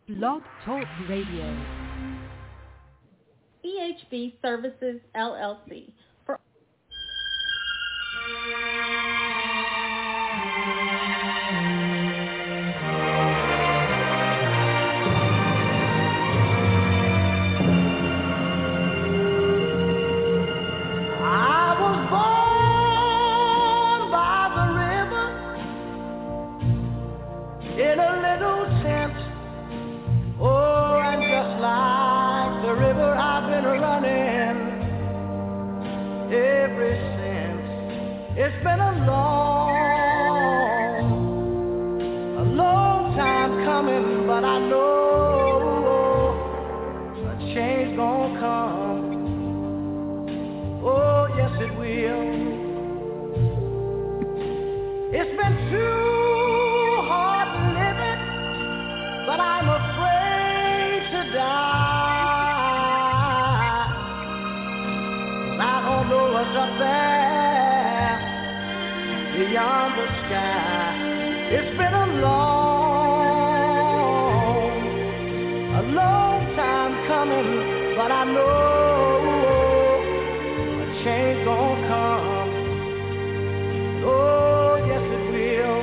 Blog Talk Radio. EHB Services, LLC. It's been a long time coming, but I know a change gonna come. Oh, yes it will. It's been too hard living, but I'm afraid to die. I don't know what's up there beyond the sky. It's been a long time coming, but I know a change gonna come. Oh, yes it will.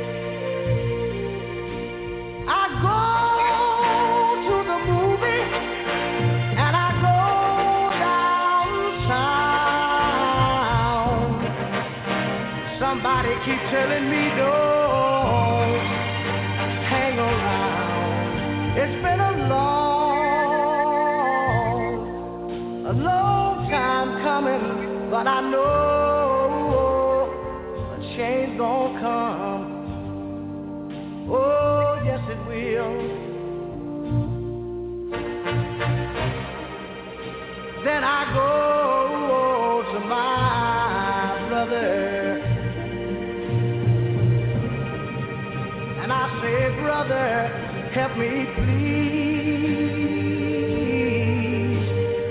I go to the movie and I go downtown. Somebody keep telling me don't hang around. It's been a long time coming, but I know a change gonna come. Oh, yes it will. Then I go to my brother and I say, brother, help me please.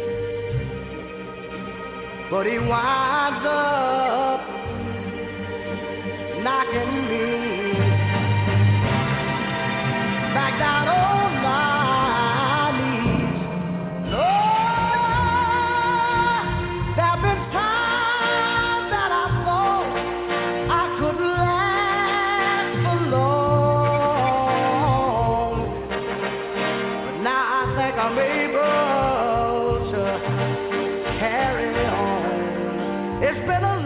But he winds up knocking me back down on my knees. Lord, there have been times that I thought I could last for long, but now I think I'm able to carry on. It's been a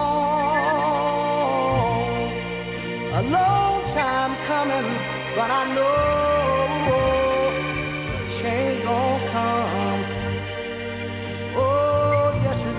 long time coming, but I know a change gonna come. Oh, yes it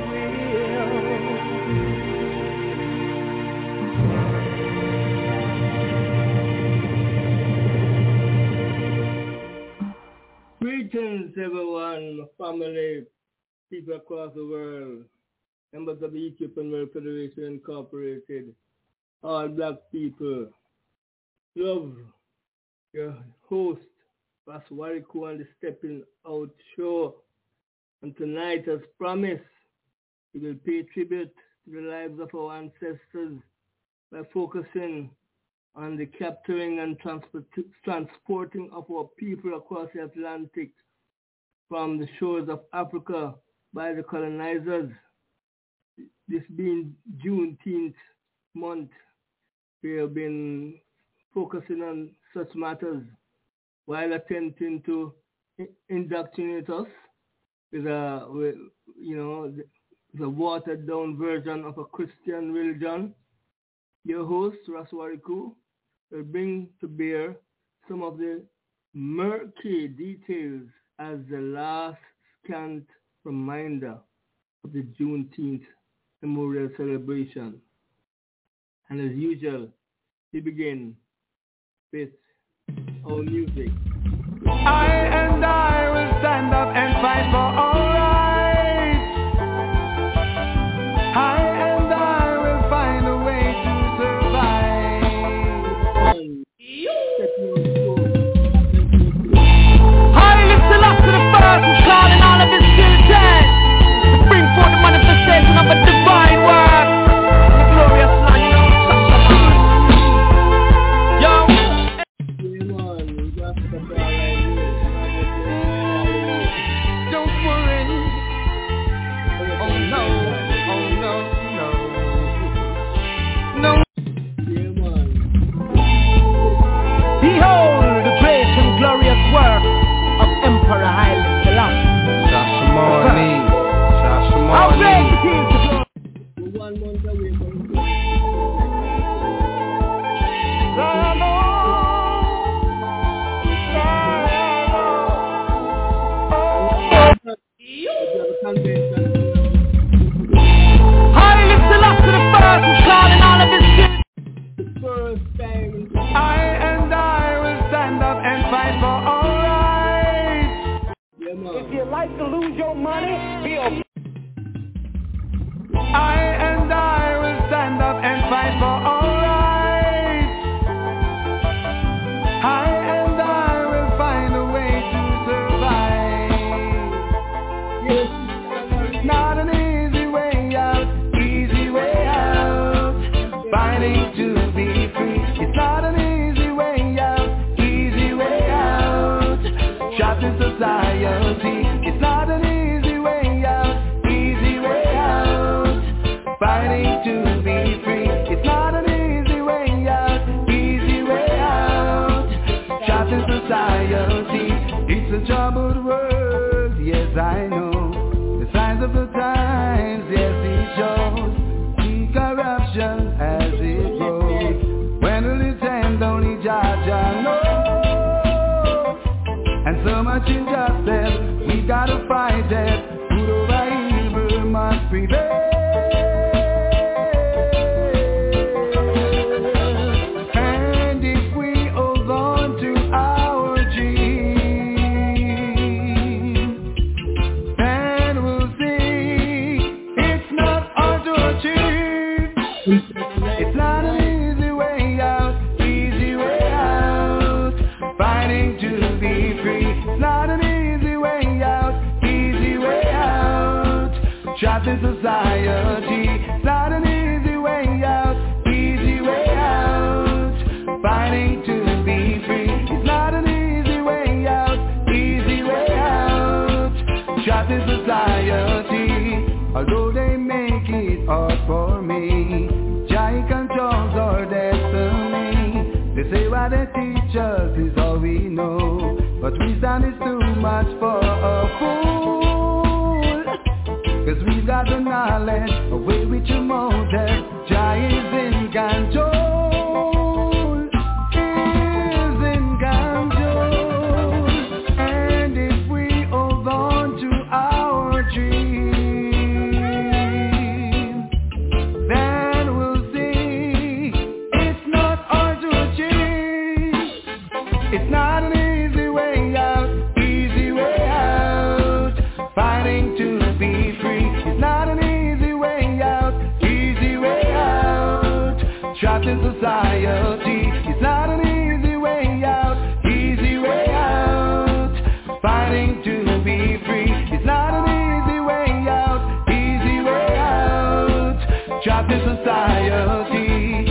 will. Greetings everyone, family, people across the world, members of the Ethiopian World Federation Incorporated, all black people. Love your host, Pastor Wariku, on the Stepping Out Show. And tonight, as promised, we will pay tribute to the lives of our ancestors by focusing on the capturing and transporting of our people across the Atlantic from the shores of Africa by the colonizers. This being Juneteenth month, we have been focusing on such matters while attempting to indoctrinate us with a watered down version of a Christian religion. Your host, Raswariku, will bring to bear some of the murky details as the last scant reminder of the Juneteenth Memorial Celebration. And as usual, we begin with our music. I will stand up and fight for our rights. I will find a way to survive. Haile Selassie the first is calling all of his children to bring forth the manifestation of a divine work. The glorious land, Yo. Yeah, man, we got the Behold the great and glorious work of Emperor Haile Selassie. How great it is to glory. 1 month away from Haile Selassie the first is calling all of his kids. first time. I will stand up and fight for all rights. Yeah, man. If you like to lose your money, be a I will stand up and fight for all rights. I will find a way to survive. It's not an easy way out, fighting to be free. It's not an easy way out, trapped in society. It's not an easy way out, fighting to be free. It's not an easy way out, trapped in society. It's a troubled world, yes I know. The signs of the times, yes it shows. See corruption as it grows. When will it end? Only Jah knows. And so much injustice, we gotta fight it. Good over evil must prevail. And if we hold on to our dreams, then we'll see it's not hard to achieve. It's not an easy way out, fighting to be free. It's not an easy way out, trapped in society. It's not an easy way out, fighting to be free. It's not an easy way out, trapped in society. Although they make it hard for me, Jah controls our destiny. They say what they teach us is all we know, but wisdom is too much for a fool. Cause we've got the knowledge, a way which you molded. Jah is in control, is in control. And if we hold on to our dreams, then we'll see it's not hard to achieve. It's not an easy way out, fighting to be free. It's not an easy way out, trapped in society. It's not an easy way out, fighting to be free. It's not an easy way out, trapped in society.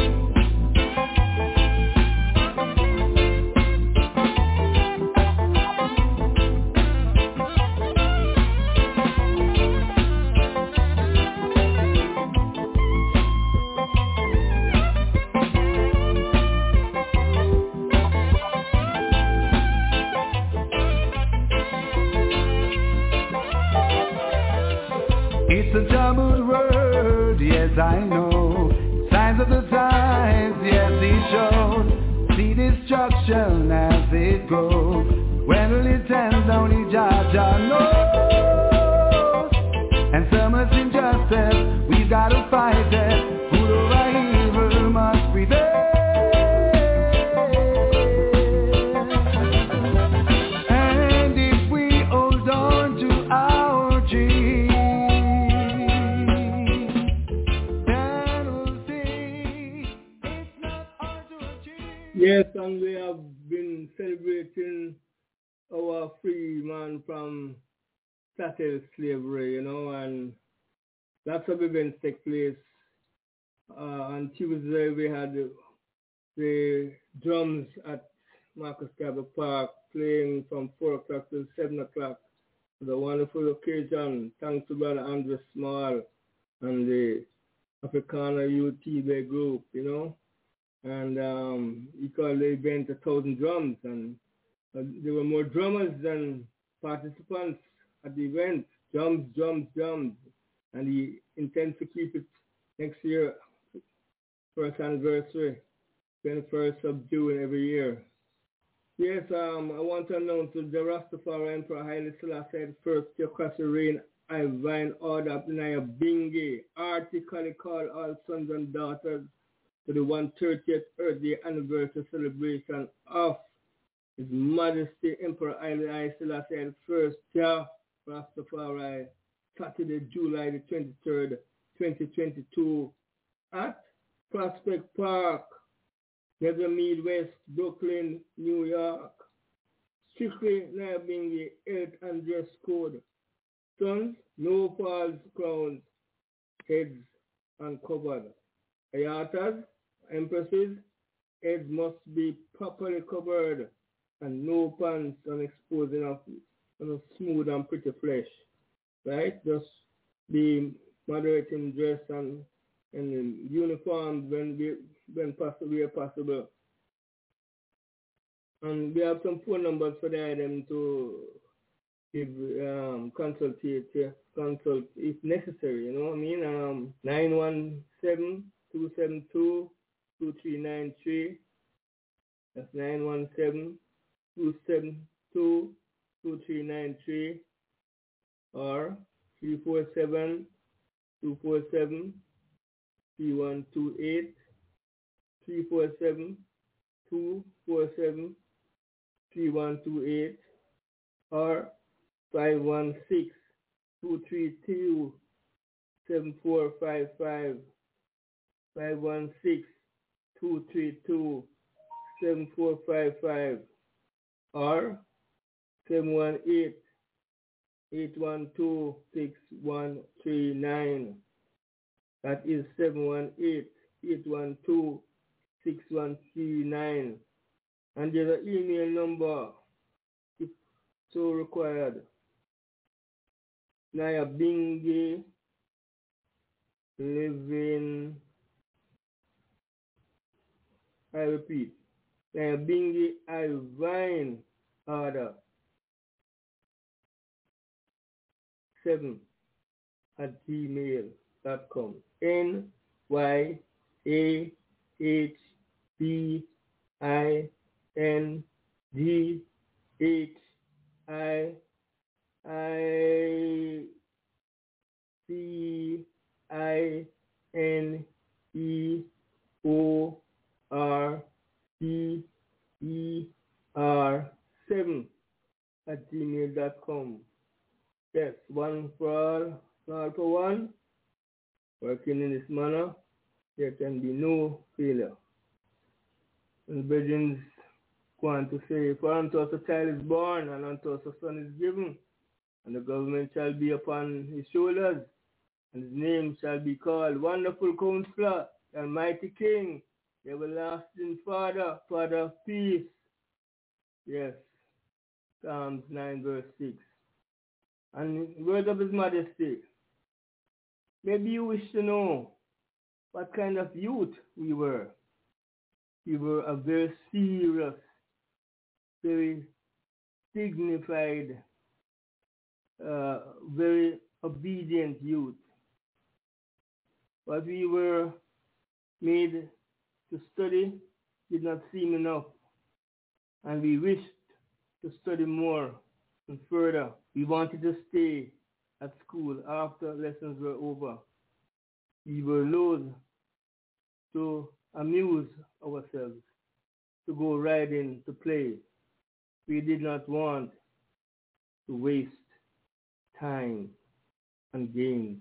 It's a troubled world, yes I know. Signs of the times, yes it shows. See destruction as it goes. When will it end? Only Jah knows. And so much injustice, we gotta fight it. Good over evil must prevail. And if we hold on to our dreams, yes, and we have been celebrating our free man from chattel slavery, and lots of events take place. On Tuesday, we had the drums at Marcus Garvey Park playing from 4 o'clock to 7 o'clock. It was a wonderful occasion. Thanks to Brother Andrew Small and the Africana UTB group, And he called the event 1,000 Drums, and there were more drummers than participants at the event. Drums, drums, drums. And he intends to keep it next year, first anniversary, 21st of June every year. Yes, I want to announce the Rastafari Emperor Haile Selassie first Theocracy reign Divine Order of Nyabinghi artically called all sons and daughters to the 130th Earth Day anniversary celebration of His Majesty Emperor Haile Selassie first Rastafari, Saturday, July the 23rd, 2022 at Prospect Park, Nethermead West, Brooklyn, New York. Strictly Nyabinghi health and dress code. Sons, no false crowns, heads uncovered. Ayatas, empresses, heads must be properly covered, and no pants on exposing of smooth and pretty flesh. Right? Just be moderate in dress and in uniform when possible. And we have some phone numbers for the item to give consult if necessary, you know what I mean? 917-272-2393. That's 917-272-2393 or 347-247-3128, 347-247-3128 or 516-232-7455, 516-232-7455 or 718-812-6139. That is 718-812-6139. And there's an email number if so required. Nyabinghi living, I repeat, Nyabinghi Divine Order 7@gmail.com. NYABINGHIDINER7@gmail.com. Yes, one for all for one. Working in this manner, there can be no failure. And brethren want to say, for unto us a child is born, and unto us a son is given, and the government shall be upon his shoulders, and his name shall be called Wonderful Counselor, the Almighty King, the Everlasting Father, Father of Peace. Yes, Psalms 9 verse 6. And words of His Majesty, maybe you wish to know what kind of youth we were. We were a very serious, very dignified, very obedient youth. What we were made to study did not seem enough, and we wished to study more and further. We wanted to stay at school after lessons were over. We were loath to amuse ourselves, to go riding, to play. We did not want to waste time and games.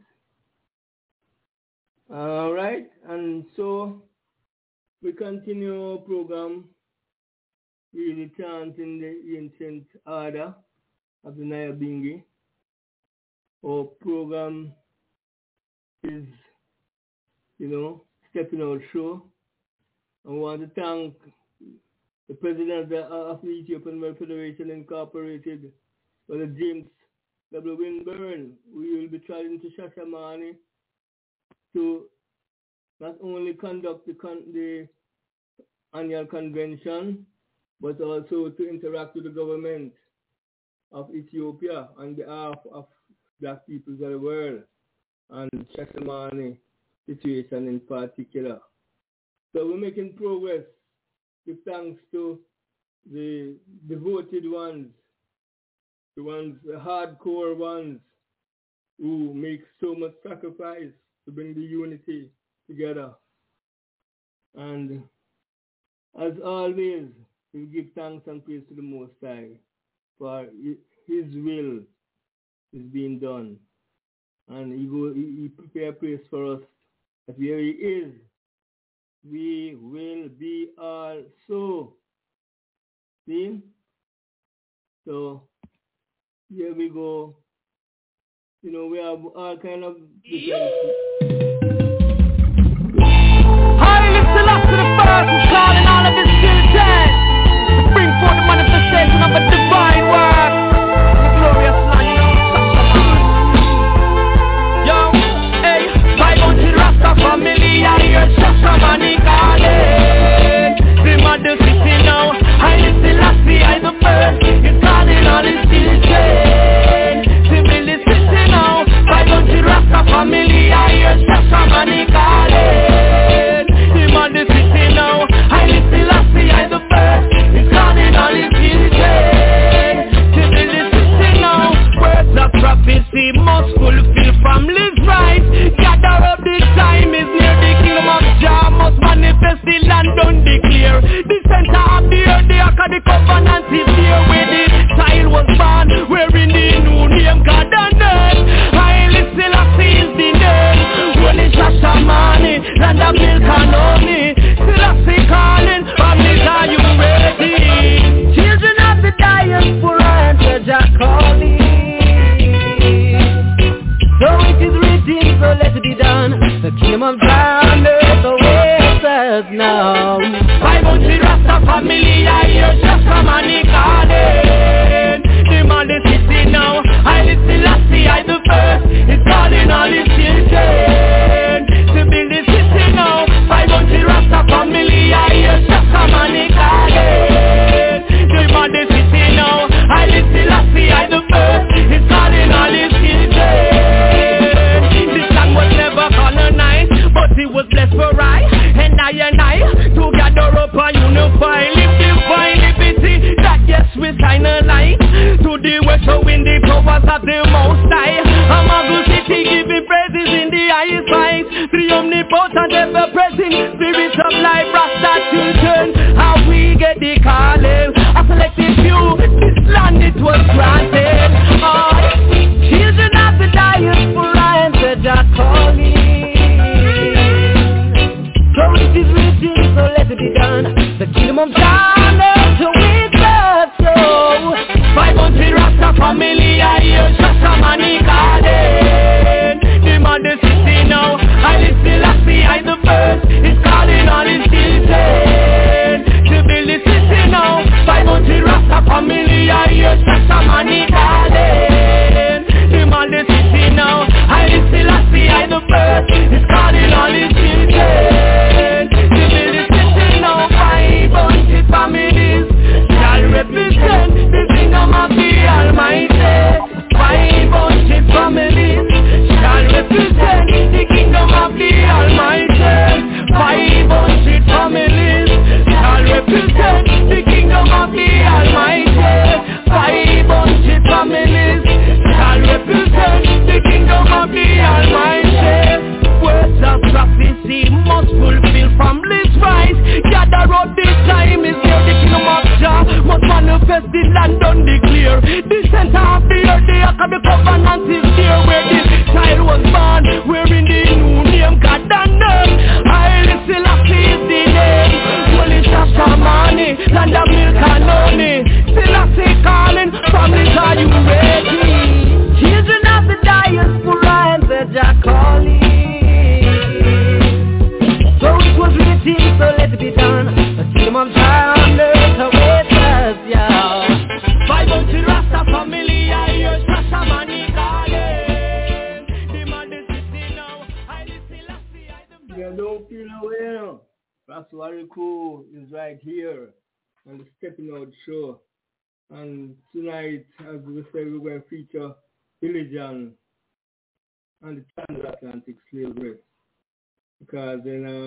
All right, and so we continue our program, really chanting the ancient order of the Nyabinghi. Our program is, stepping out show. I want to thank the President of the Ethiopian World Federation Incorporated, Brother James W. Winburn. We will be traveling to Shashamane to not only conduct the annual convention, but also to interact with the government of Ethiopia on behalf of black peoples of the world and Shashamane situation in particular. So we're making progress with thanks to the devoted ones, the hardcore ones who make so much sacrifice to bring the unity together. And as always, we give thanks and praise to the Most High, for His will is being done. And He prepare a place for us that where He is, we will be also. See? So, here we go. You know, we have all kind of different... Haile Selassie the first is calling all of his children to bring forth the manifestation of a divine word in the glorious land of Shashamane. Yo, hey, 500 Rasta family, I hear Shashamane calling. Dream of the city now, Haile Selassie, I the first, he's calling all his children. Civil is city now, 500 Rasta family, I hear Shashamane calling. Him on the city now, Haile Selassie, I the first, he's calling all his children. Civil is city now, words of prophecy must fulfill from live right. Gather up the time is near, the kingdom of Jah must manifest, the land don't declare. The center of the earth, the ark of the covenant is here, where the child was born, wherein the new name God and earth. Haile Selassie is the name, Holy Shashamane, land of milk and honey. Selassie calling, families, are you ready? Children of the diaspora, answer Jah calling. So it is written, so let it be done. The kingdom of Zion, earth awaits us now. 500 Rasta family, I hear Shashamane calling. Him on the city now, Haile Selassie, I the first, he's calling all his children to build the city now. 500 Rasta family, I hear Shashamane calling. Him on the city now, Haile Selassie, I the first, he's calling all his children. This land was never colonized, but it was blessed for I to gather up and unify, live divine liberty, that yes we sign a line to the west, so in the powers of the Most High. Amago city giving praises in the highest heights, the omnipotent ever-present spirit of life, Rasta children, how we get the calling, a selected few, this land it was granted. Children of the diaspora, answer Jah calling. So it is written, so let it be done. The kingdom of God is with us, so 500 Rasta family, I hear Shashamane calling. Him on the city now, Haile Selassie, I the first, he's calling all his children to build the city now. 500 Rasta family, I hear Shashamane calling. Him on the city now, Haile Selassie, I the first, he's calling all his children to build the city now. 500 families shall represent the kingdom of the Almighty. 500 families shall represent the kingdom of the Almighty. 500 families shall represent the kingdom of the Almighty. 500 families shall represent the kingdom of the Almighty. Words of prophecy must fulfill from this rise. Gather up the time is here, the kingdom of Jah must manifest, the land don't declare. The center of the earth, the ark of the covenant is here, where the child was born, wherein the new name God and earth. Haile Selassie is the name, Holy Shashamane, land of milk and honey. Selassie calling, families, are you ready? Children of the diaspora, answer Jah calling. So it was written, so let it be done. The kingdom of Zion, earth awaits us, yeah. 500 Rasta family, I hear Shashamane calling. Demand the city now, Haile Selassie, I the... You don't feel away now. Raswariku is right here on the Stepping Out show. And tonight, as we said, we're going to feature religion and the transatlantic slavery. Because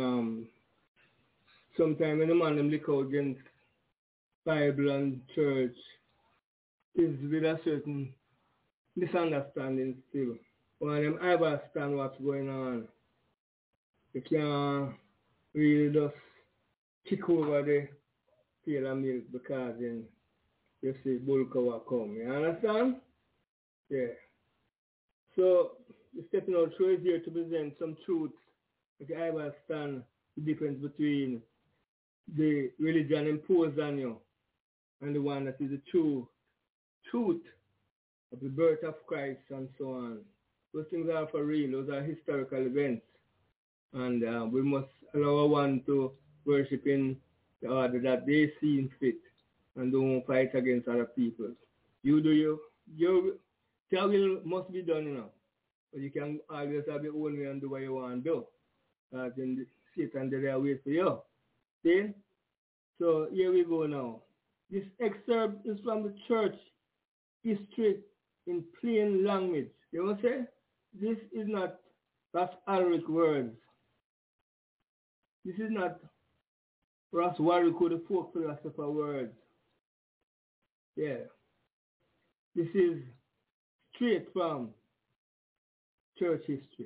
sometimes when the man them look out against Bible and church, is with a certain misunderstanding still. When them understand what's going on, they can't really just kick over the pail of milk because then you see bulk will come. You understand? Yeah. So the Stepping Out show is here to present some truths that I understand the difference between the religion imposed on you and the one that is the true truth of the birth of Christ and so on. Those things are for real. Those are historical events. And we must allow one to worship in the order that they see fit and don't fight against other people. You do you. Your will must be done, you know. But you can always have your own way and do what you want to do. Then Satan did there wait for you. See? So here we go now. This excerpt is from the church history in plain language. You know what I'm saying? This is not Raswariku words. This is not Raswariku, the folk philosopher words. Yeah. This is straight from church history.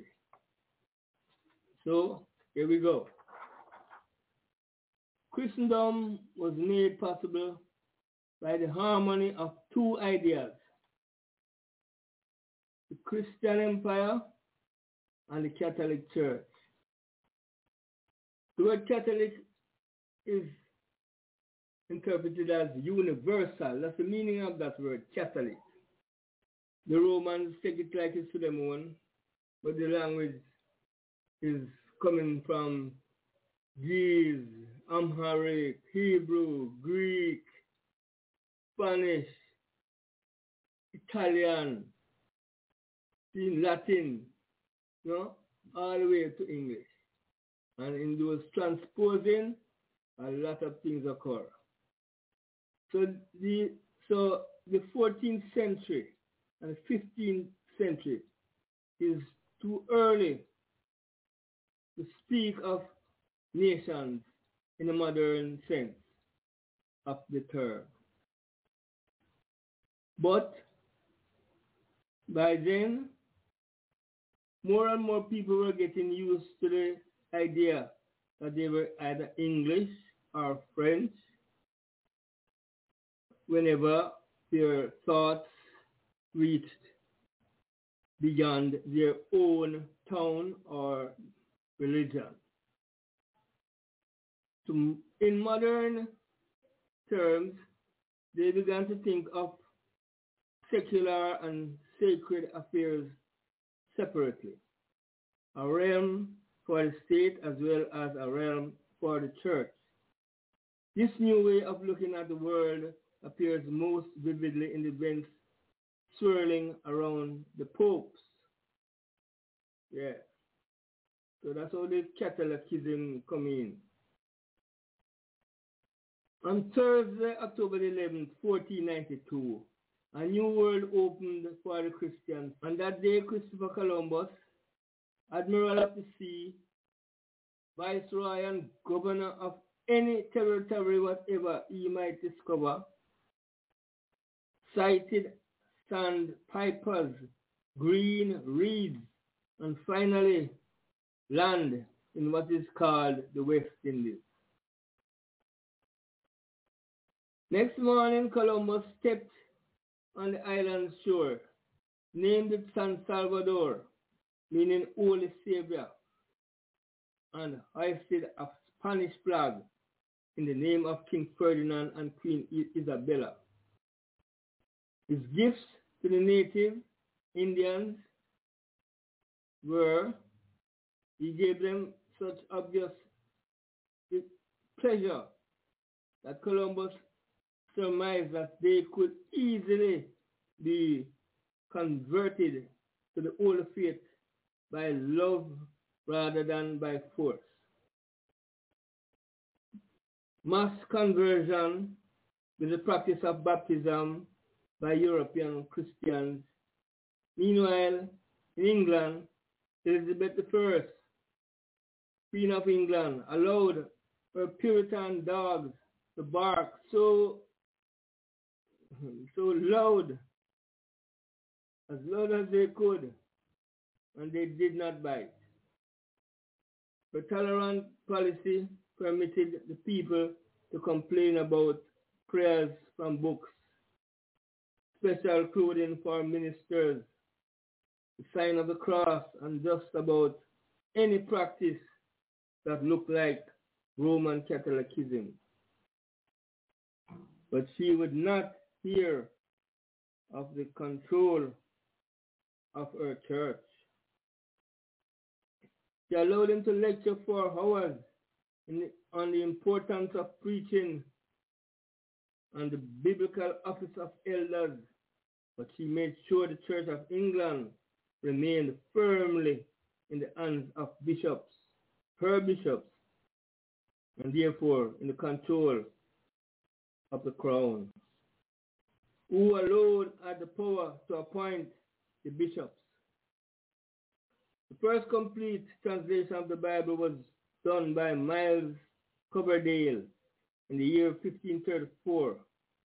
So, here we go. Christendom was made possible by the harmony of two ideas: the Christian Empire and the Catholic Church. The word Catholic is interpreted as universal. That's the meaning of that word, Catholic. The Romans take it like it's to them own, but the language is coming from Greece, Amharic, Hebrew, Greek, Spanish, Italian, Latin, you know, all the way to English. And in those transposing, a lot of things occur. So the 14th century and 15th century is too early to speak of nations in a modern sense of the term. But by then, more and more people were getting used to the idea that they were either English or French whenever their thoughts reached beyond their own town or religion. So in modern terms, they began to think of secular and sacred affairs separately. A realm for the state as well as a realm for the church. This new way of looking at the world appears most vividly in the events swirling around the popes. Yeah. So that's how the Catholicism come in. On Thursday, October 11th, 1492, a new world opened for the Christians. On that day, Christopher Columbus, Admiral of the Sea, Viceroy and Governor of any territory whatever he might discover, sighted sandpipers, green reeds, and finally land in what is called the West Indies. Next morning, Columbus stepped on the island's shore, named it San Salvador, meaning Holy Savior, and hoisted a Spanish flag in the name of King Ferdinand and Queen Isabella. His gifts to the native Indians were, he gave them such obvious pleasure that Columbus surmised that they could easily be converted to the Holy Faith by love rather than by force. mass conversion with the practice of baptism by European Christians. Meanwhile, in England, Elizabeth I, Queen of England, allowed her Puritan dogs to bark so loud as they could, and they did not bite. Her tolerant policy permitted the people to complain about prayers from books, special clothing for ministers, the sign of the cross, and just about any practice that looked like Roman Catholicism. But she would not hear of the control of her church. She allowed him to lecture for hours on the importance of preaching and the biblical office of elders, but she made sure the Church of England remained firmly in the hands of bishops, her bishops, and therefore in the control of the crown, who alone had the power to appoint the bishops. The first complete translation of the Bible was done by Miles Coverdale in the year 1534, or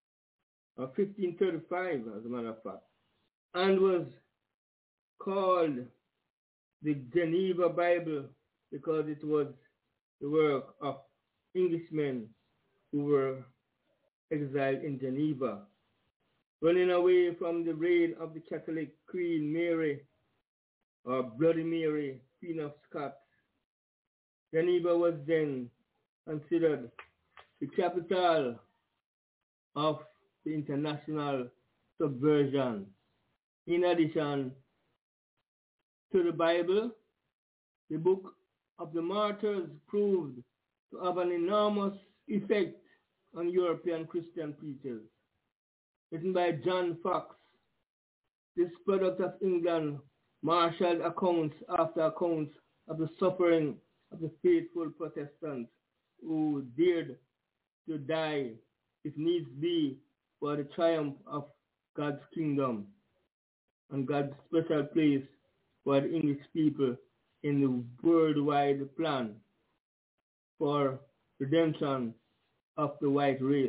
1535 as a matter of fact, and was called the Geneva Bible because it was the work of Englishmen who were exiled in Geneva, running away from the reign of the Catholic Queen Mary, or Bloody Mary, Queen of Scots. Geneva was then considered the capital of the international subversion. In addition to the Bible, the Book of the Martyrs proved to have an enormous effect on European Christian preachers. Written by John Fox, this product of England marshaled accounts after accounts of the suffering of the faithful Protestants who dared to die, if needs be, for the triumph of God's kingdom and God's special place for the English people in the worldwide plan for redemption of the white race.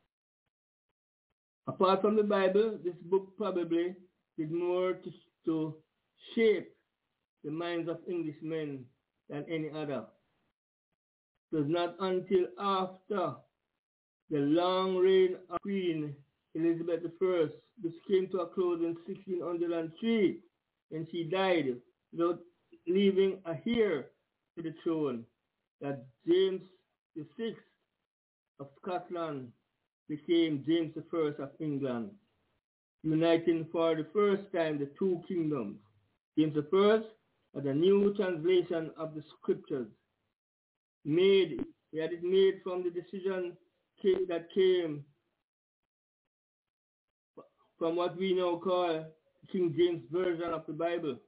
Apart from the Bible, this book probably did more to shape the minds of Englishmen than any other. It was not until after the long reign of Queen Elizabeth I, which came to a close in 1603, when she died without leaving a heir to the throne, that James VI of Scotland became James I of England, uniting for the first time the two kingdoms. James I had a new translation of the scriptures. He had it made from the decision that came from what we now call King James Version of the Bible.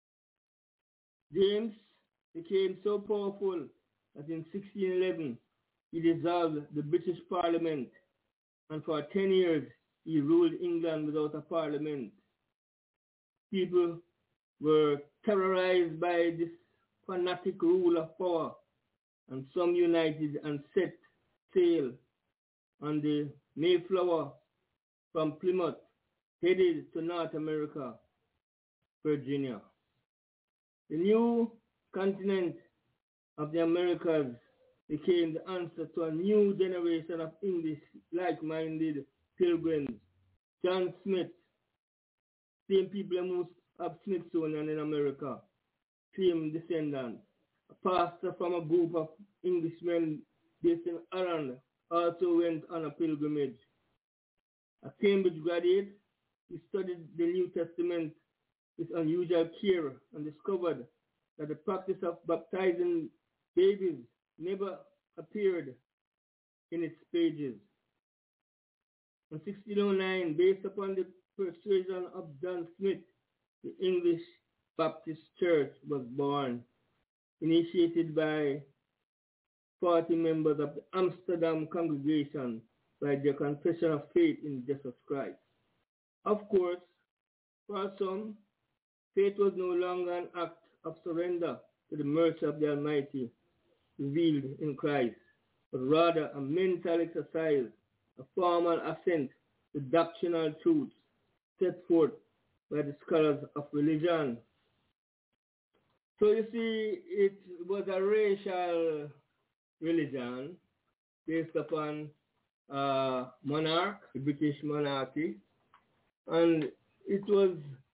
James became so powerful that in 1611 he dissolved the British Parliament, and for 10 years he ruled England without a parliament. People were terrorized by this fanatic rule of power, and some united and set sail on the Mayflower from Plymouth, headed to North America, Virginia. The new continent of the Americas became the answer to a new generation of English like-minded pilgrims. John Smith, same people who of Smithsonian in America, same descendant, a pastor from a group of Englishmen based in Ireland, also went on a pilgrimage. A Cambridge graduate, he studied the New Testament with unusual care and discovered that the practice of baptizing babies never appeared in its pages. In 1609, based upon the persuasion of John Smith, the English Baptist Church was born, initiated by 40 members of the Amsterdam congregation write their confession of faith in Jesus Christ. Of course, for some, faith was no longer an act of surrender to the mercy of the Almighty revealed in Christ, but rather a mental exercise, a formal assent to doctrinal truths set forth by the scholars of religion. So you see, it was a racial religion based upon monarch, the British monarchy, and it was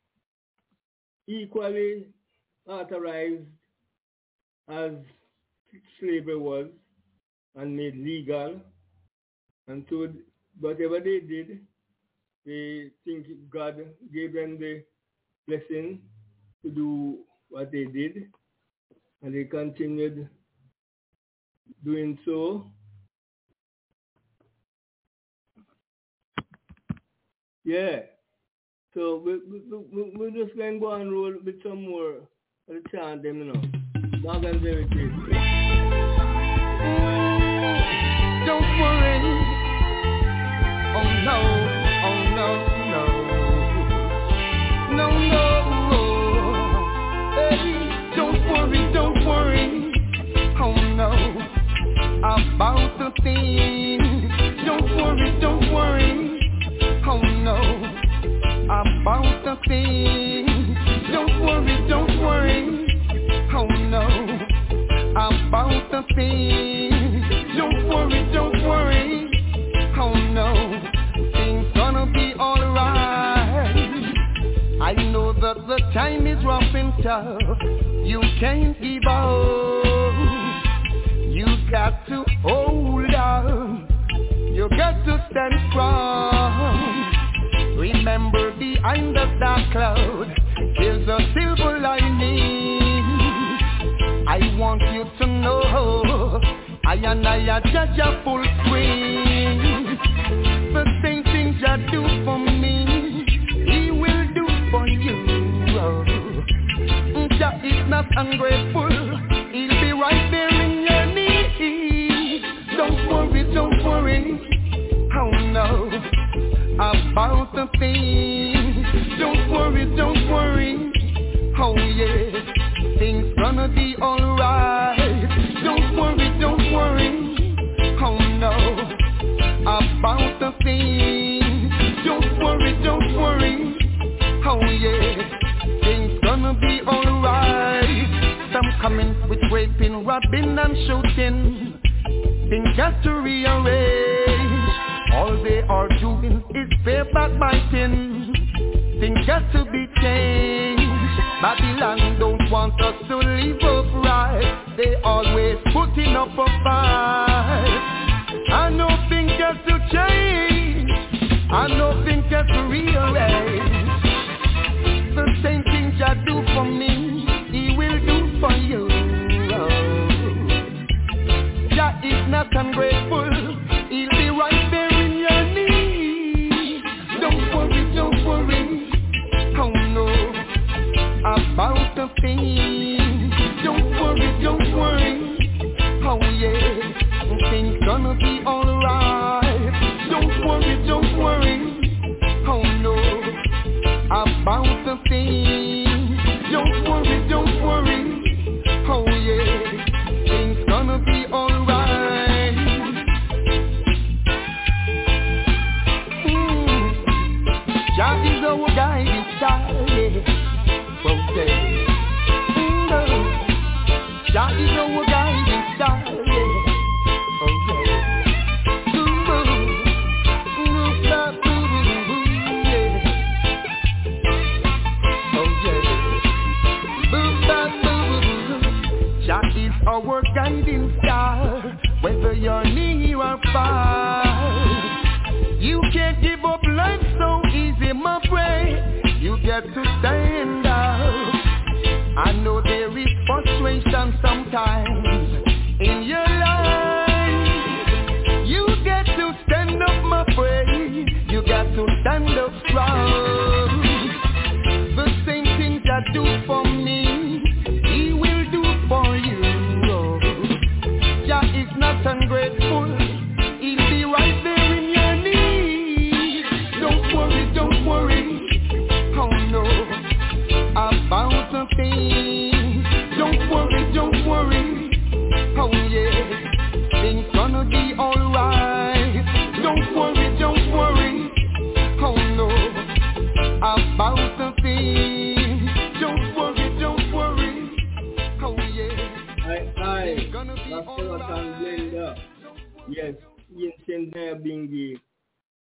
equally authorized as slavery was and made legal. And so whatever they did, they think God gave them the blessing to do what they did, and they continued doing so. Yeah. So we're just going to go and roll with some more of the chant them, you know. Morgan Very Tasty. Don't worry. Oh no, oh no, no. No, no, no. Hey, don't worry. Oh no, about the thing. Don't worry. Oh no, about the thing. Don't worry. Oh no, about the thing. Don't worry. Oh no, things gonna be alright. I know that the time is rough and tough. You can't give up. You got to hold on. You got to stand strong. Remember, behind the dark cloud there's a silver lining. I want you to know I judge a full swing. The same things you do for me, He will do for you. Jah is not ungrateful. He'll be right there in your need. Don't worry. Oh no, about the things. Don't worry. Oh yeah, things gonna be alright. Don't worry. Oh no, about the things. Don't worry. Oh yeah, things gonna be alright. Some coming with raping, robbing and shooting. Things got to rearrange. All they are doing is fair backbiting. Things got to be changed. Babylon don't want us to live upright. They always putting up a fight. I know things got to change. I know things got to rearrange. The same things you do for me, He will do for you. Jah is not ungrateful. He'll be right there in your need. Don't worry. Oh no, about the thing. Don't worry. Oh yeah, things gonna be alright. Don't worry. Oh no, about the thing. Don't worry. Oh yeah, things gonna be alright. Jah is our guiding star, yeah. Jah is our guiding star, yeah. Okay. Jah is our guiding star, whether you're near or far. You can't give up life so easy, my friend. You get to stand up. I know there is frustration sometimes in your life. You get to stand up, my friend. You got to stand up strong. The same things I do for me, He will do for you. Jah is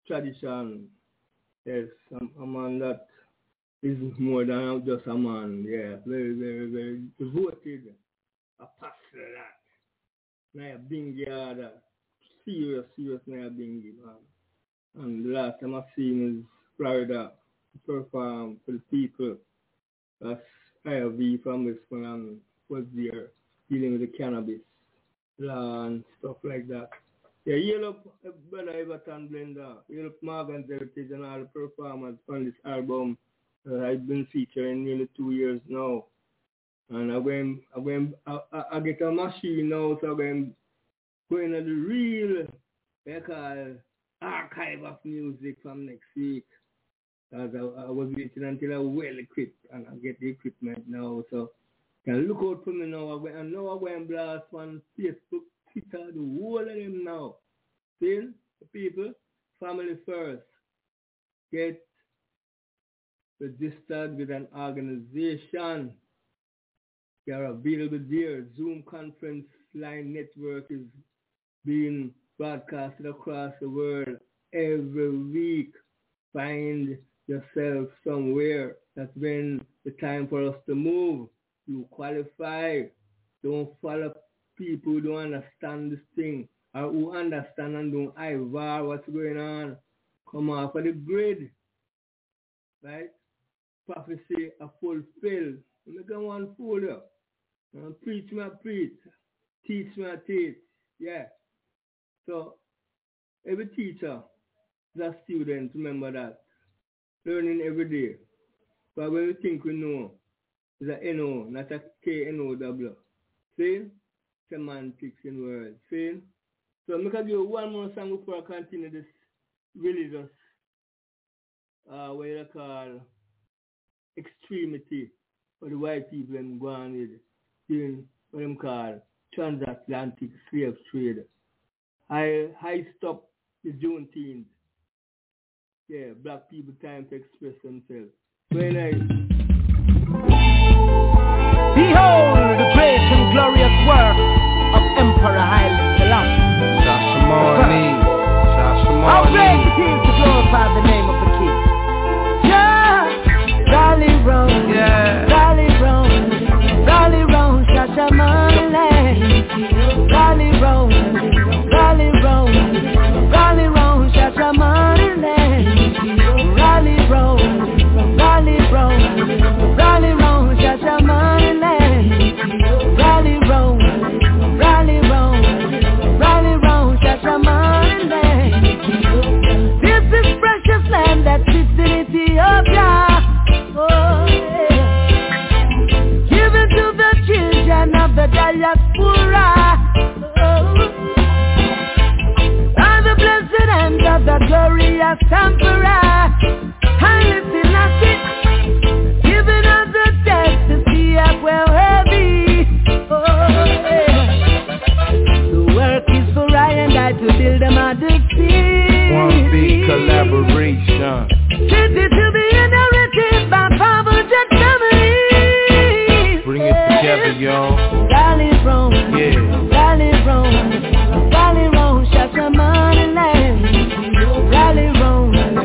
tradition. Yes, a man that is more than just a man. Yeah, very, very, very devoted. A pastor that. Now bingy other. Serious now bingy, man. And the last time I seen is Florida perform for the people. That's IRV from Western and was there dealing with the cannabis law and stuff like that. Yeah, you look Brother Everton Blender, you look Morgan's Heritage and all the performers on this album. I've been featuring nearly 2 years now. And I get a machine now, so I'm going to the real, they call archive of music from next week. As I was waiting until I'm well equipped and I get the equipment now. So can look out for me now. I'm going to blast on Facebook, Twitter, the whole of them now. See, the people, family first. Get registered with an organization. They are available there. Zoom conference line network is being broadcasted across the world every week. Find yourself somewhere. That's when the time for us to move. You qualify. Don't follow people who don't understand this thing or who understand and don't IVAR what's going on. Come off of the grid. Right? Prophecy are fulfilled. Make one fool you. Preach me, preach. Teach me, teach. Yeah. So, every teacher is a student, remember that. Learning every day. But when we think we know, it's a N-O, not a K-N-O-W. See? Semantics in words. See? So I'm going to give you one more song before I continue this religious, what you call extremity, for the white people I'm going with, doing what I'm called transatlantic slave trade. I stop the Juneteenth. Yeah, black people time to express themselves. Very nice. Behold the great and glorious work of Emperor Haile Selassie. How great it is to glorify the name of the King. Yeah, Rally Road, Rally Road, Rally Road, Shashamane. Rally Road, Rally Road, Rally Road, Shashamane. Rally Road, Rally Road, Rally Road, Shashamane. Rally Road, Rally Road, Rally Road, Shashamane. This is precious land that sits in Ethiopia. Oh, yeah. Given to the children of the diaspora. Oh. And the blessed hand of the glorious emperor. Haile Selassie, giving us the test to see if we're heavy. Oh, yeah. The work is for I and I to build them out the city. One big collaboration. City to be inherited by fathers and families. Bring it together, y'all. Rally Road, Rally Road, Rally Road, Shashamane land. Rally Road,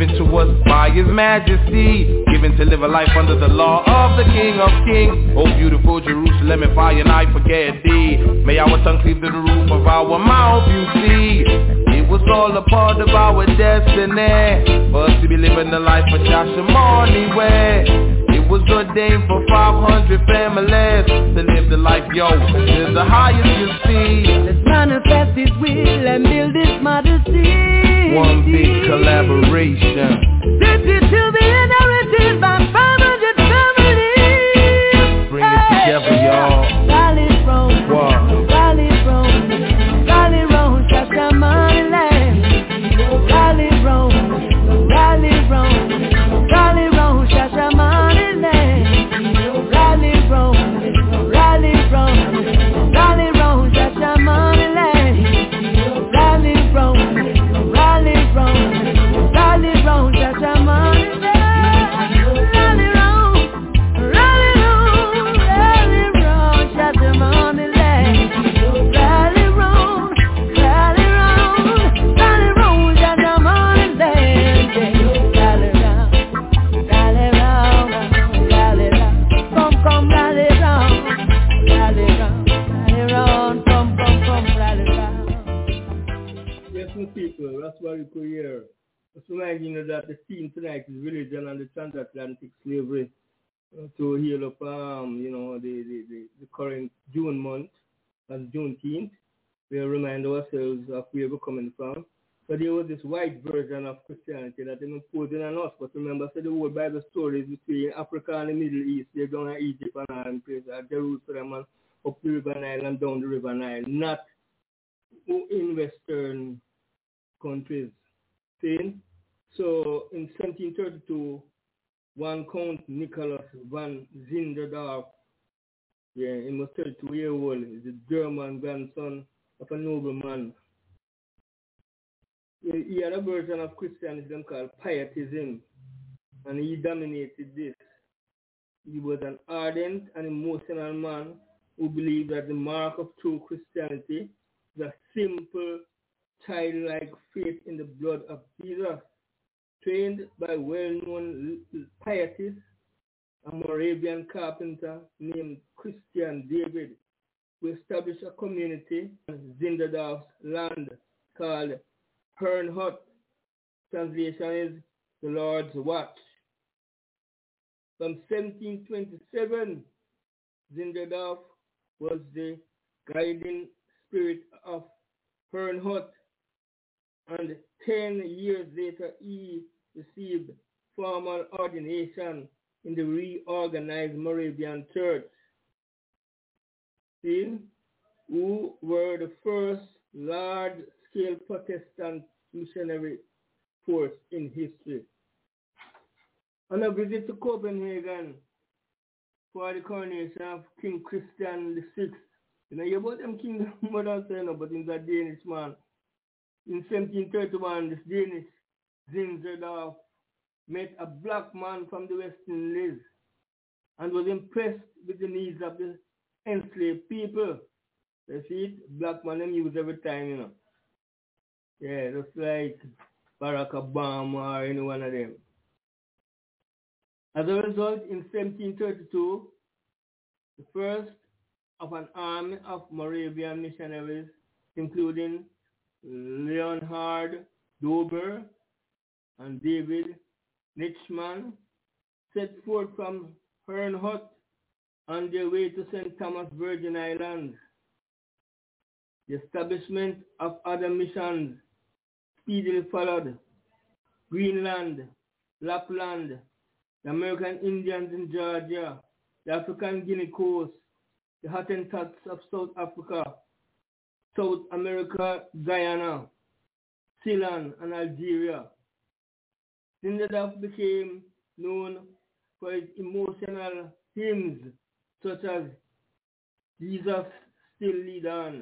given to us by His Majesty, given to live a life under the law of the King of Kings. Oh beautiful Jerusalem, if I and I forget thee, may our tongue cleave to the roof of our mouth, you see. It was all a part of our destiny, for us to be living the life of Shashamane way. It was ordained for 500 families to live the life, yo, to the highest you see. Let's manifest His will and build His majesty. One big collaboration. City to be inherited by 500 families. Bring it together, y'all. Rally round, rally round, rally round, Shashamane land. Rally round, rally round, rally round, Shashamane land. Rally round, rally round, rally round, Shashamane land. Rally round, rally round, rally round, Shashamane land. Rally round, rally round, rally round, Shashamane land. Rally round, rally round, rally round, Shashamane land. Rally round, rally round, rally round, come, rally round, rally round, come, rally round. Yes, my people, that's why we could hear. Just reminding you that the theme tonight is religion and the transatlantic slavery. To heal up, the current June month, as Juneteenth. We remind ourselves of where we're coming from. So there was this white version of Christianity that they imposed on us. But remember, so the whole Bible stories between Africa and the Middle East, they're down at Egypt and all places, at Jerusalem and up the River Nile and down the River Nile, not in Western countries. See? So in 1732, one Count Nicholas van Zinderdorf, he was 32 years old, he's a German grandson of a nobleman. He had a version of Christianism called Pietism, and he dominated this. He was an ardent and emotional man who believed that the mark of true Christianity is a simple, childlike faith in the blood of Jesus. Trained by well-known pietist, a Moravian carpenter named Christian David, who established a community on Zinderdorf's land called Herrnhut. Translation is the Lord's Watch. From 1727, Zinderdorf was the guiding spirit of Herrnhut, and 10 years later he received formal ordination in the reorganized Moravian Church. See, who were the first large-scale Protestant missionary force in history. On a visit to Copenhagen for the coronation of King Christian VI. You know, you about them king modern say no, but in that Danish man. In 1731, this Danish Zinderdorf met a black man from the West Indies and was impressed with the needs of the enslaved people. You see it? Black man them use every time, you know. Yeah, just like Barack Obama or any one of them. As a result, in 1732, the first of an army of Moravian missionaries, including Leonhard Dober and David Nitschmann, set forth from Herrnhut on their way to St. Thomas, Virgin Islands. The establishment of other missions speedily followed. Greenland, Lapland, the American Indians in Georgia, the African Guinea Coast, the Hottentots of South Africa, South America, Guyana, Ceylon, and Algeria. Zinderdorf became known for his emotional hymns such as Jesus Still Lead On,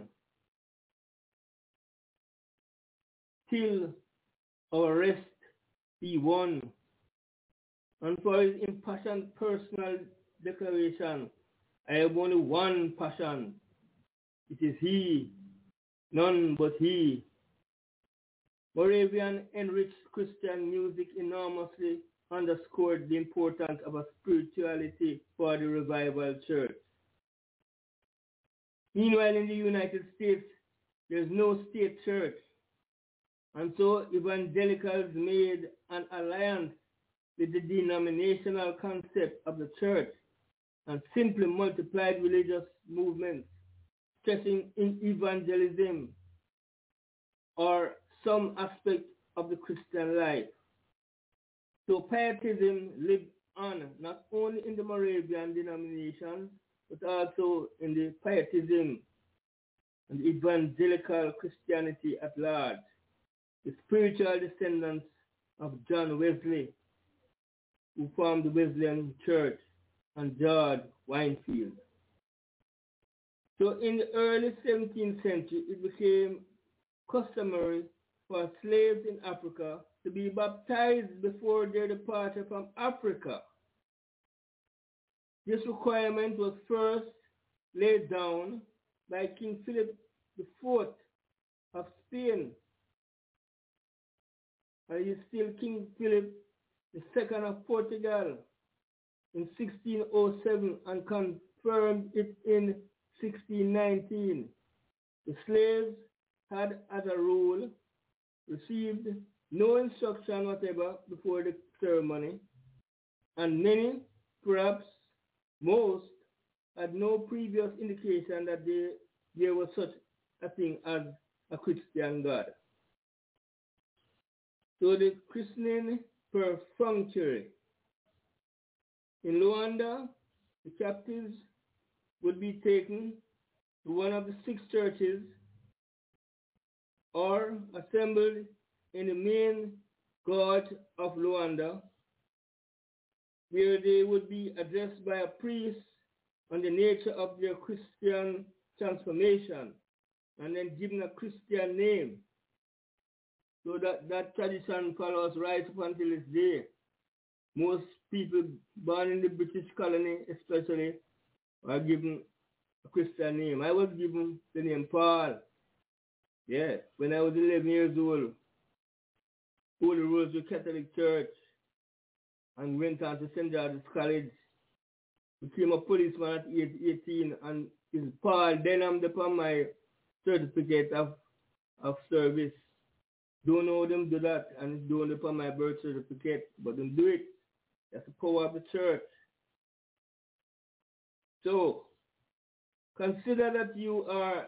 Till Our Rest Be Won, and for his impassioned personal declaration, I have only one passion. It is He, none but He. Moravian enriched Christian music enormously underscored the importance of a spirituality for the revival church. Meanwhile, in the United States, there is no state church, and so evangelicals made an alliance with the denominational concept of the church and simply multiplied religious movements, stressing in evangelism or some aspect of the Christian life. So pietism lived on not only in the Moravian denomination, but also in the pietism and evangelical Christianity at large, the spiritual descendants of John Wesley, who formed the Wesleyan Church, and George Whitefield. So in the early 17th century, it became customary for slaves in Africa to be baptized before their departure from Africa. This requirement was first laid down by King Philip IV of Spain, and he is still King Philip II of Portugal in 1607 and confirmed it in 1619. The slaves had, as a rule, received no instruction whatever before the ceremony, and many, perhaps most, had no previous indication that there was such a thing as a Christian God. So the christening perfunctory. In Luanda, the captives would be taken to one of the 6 churches or assembled in the main gorge of Luanda, where they would be addressed by a priest on the nature of their Christian transformation and then given a Christian name. So that tradition follows right up until this day. Most people born in the British colony especially are given a Christian name. I was given the name Paul. Yeah, when I was 11 years old, Holy Rosary Catholic Church, and went on to St. George's College. Became a policeman at 18, and is Paul Denham upon my certificate of service. Don't know them do that, and it's doing upon my birth certificate, but them do it. That's the power of the church. So, consider that you are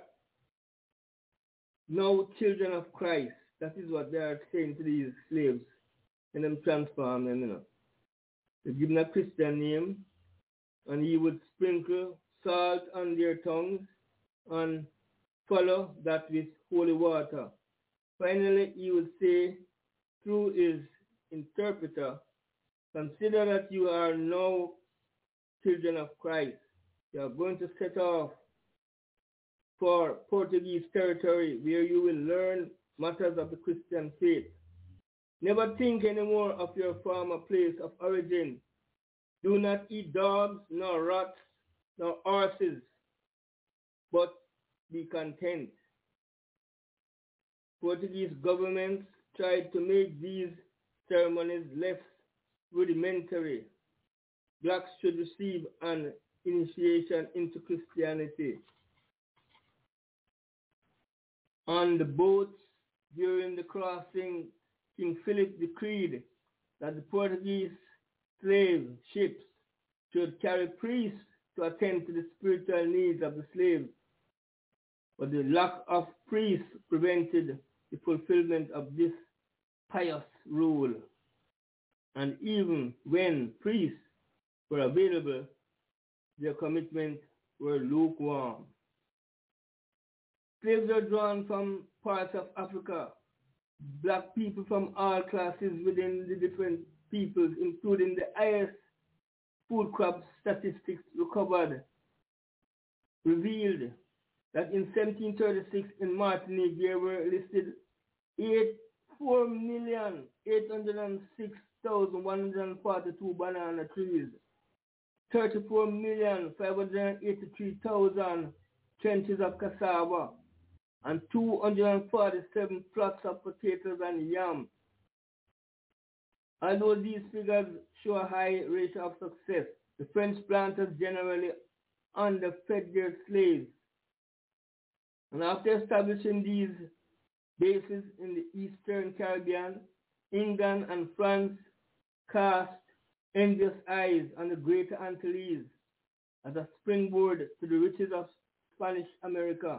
now children of Christ. That is what they are saying to these slaves, and them transform them, you know. They give them a Christian name, and he would sprinkle salt on their tongues and follow that with holy water. Finally, he would say through his interpreter, consider that you are now children of Christ. You are going to set off for Portuguese territory where you will learn matters of the Christian faith. Never think anymore of your former place of origin. Do not eat dogs, nor rats, nor horses, but be content. Portuguese governments tried to make these ceremonies less rudimentary. Blacks should receive an initiation into Christianity. On the boats during the crossing, King Philip decreed that the Portuguese slave ships should carry priests to attend to the spiritual needs of the slaves. But the lack of priests prevented the fulfillment of this pious rule. And even when priests were available, their commitments were lukewarm. Slaves were drawn from parts of Africa. Black people from all classes within the different peoples, including the highest food crop statistics recovered, revealed that in 1736 in Martinique there were listed 4,806,142 banana trees, 34,583,000 trenches of cassava, and 247 plots of potatoes and yam. Although these figures show a high ratio of success, the French planters generally underfed their slaves. And after establishing these bases in the Eastern Caribbean, England and France cast envious eyes on the Greater Antilles as a springboard to the riches of Spanish America.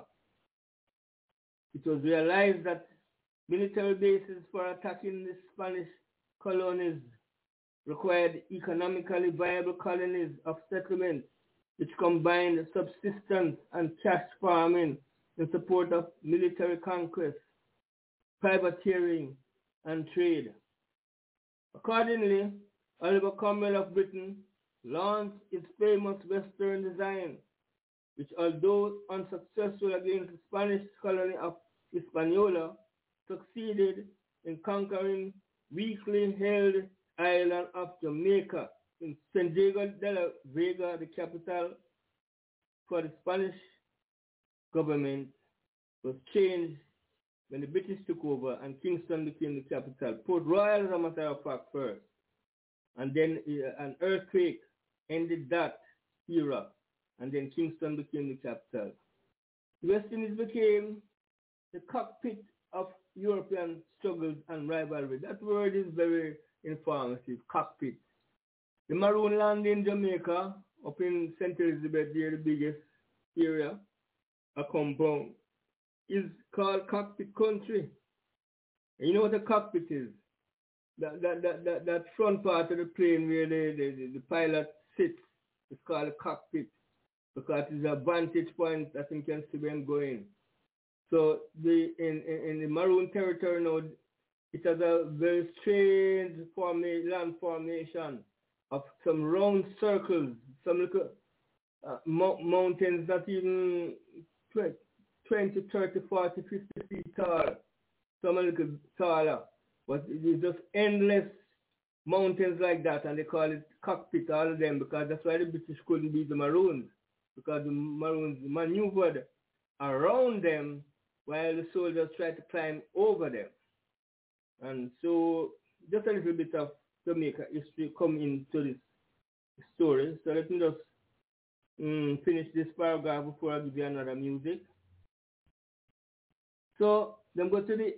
It was realized that military bases for attacking the Spanish colonies required economically viable colonies of settlement which combined subsistence and cash farming in support of military conquest, privateering, and trade. Accordingly, Oliver Cromwell of Britain launched its famous Western design, which although unsuccessful against the Spanish colony of Hispaniola, succeeded in conquering weakly held island of Jamaica. In San Diego de la Vega, the capital for the Spanish government was changed when the British took over and Kingston became the capital. Port Royal, as a matter of fact, first. And then an earthquake ended that era, and then Kingston became the capital. The West Indies became the cockpit of European struggles and rivalry. That word is very informative, cockpit. The Maroon Land in Jamaica, up in St. Elizabeth, there, the biggest area, a compound, is called Cockpit Country. And you know what a cockpit is? That front part of the plane where the pilot sits is called a cockpit because it's a vantage point that you can see them going. So in the Maroon territory now, it has a very strange land formation of some round circles, some little mountains not even 20, 30, 40, 50 feet tall, some a little taller, but it's just endless mountains like that, and they call it cockpit, all of them, because that's why the British couldn't beat the Maroons, because the Maroons maneuvered around them while the soldiers tried to climb over them. And so just a little bit of Jamaica history come into this story. So let me just finish this paragraph before I give you another music. So them go to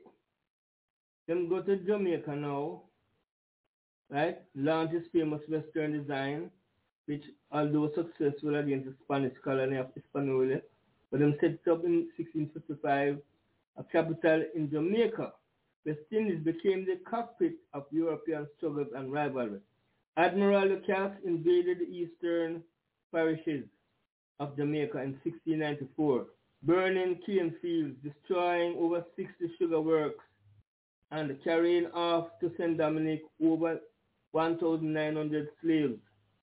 Jamaica now, right? Launch his famous Western design, which although successful against the Spanish colony of Hispaniola, but them set up in 1655 a capital in Jamaica. West Indies became the cockpit of European struggles and rivalry. Admiral Lucas invaded the eastern parishes of Jamaica in 1694, burning cane fields, destroying over 60 sugar works, and carrying off to St. Dominic over 1,900 slaves.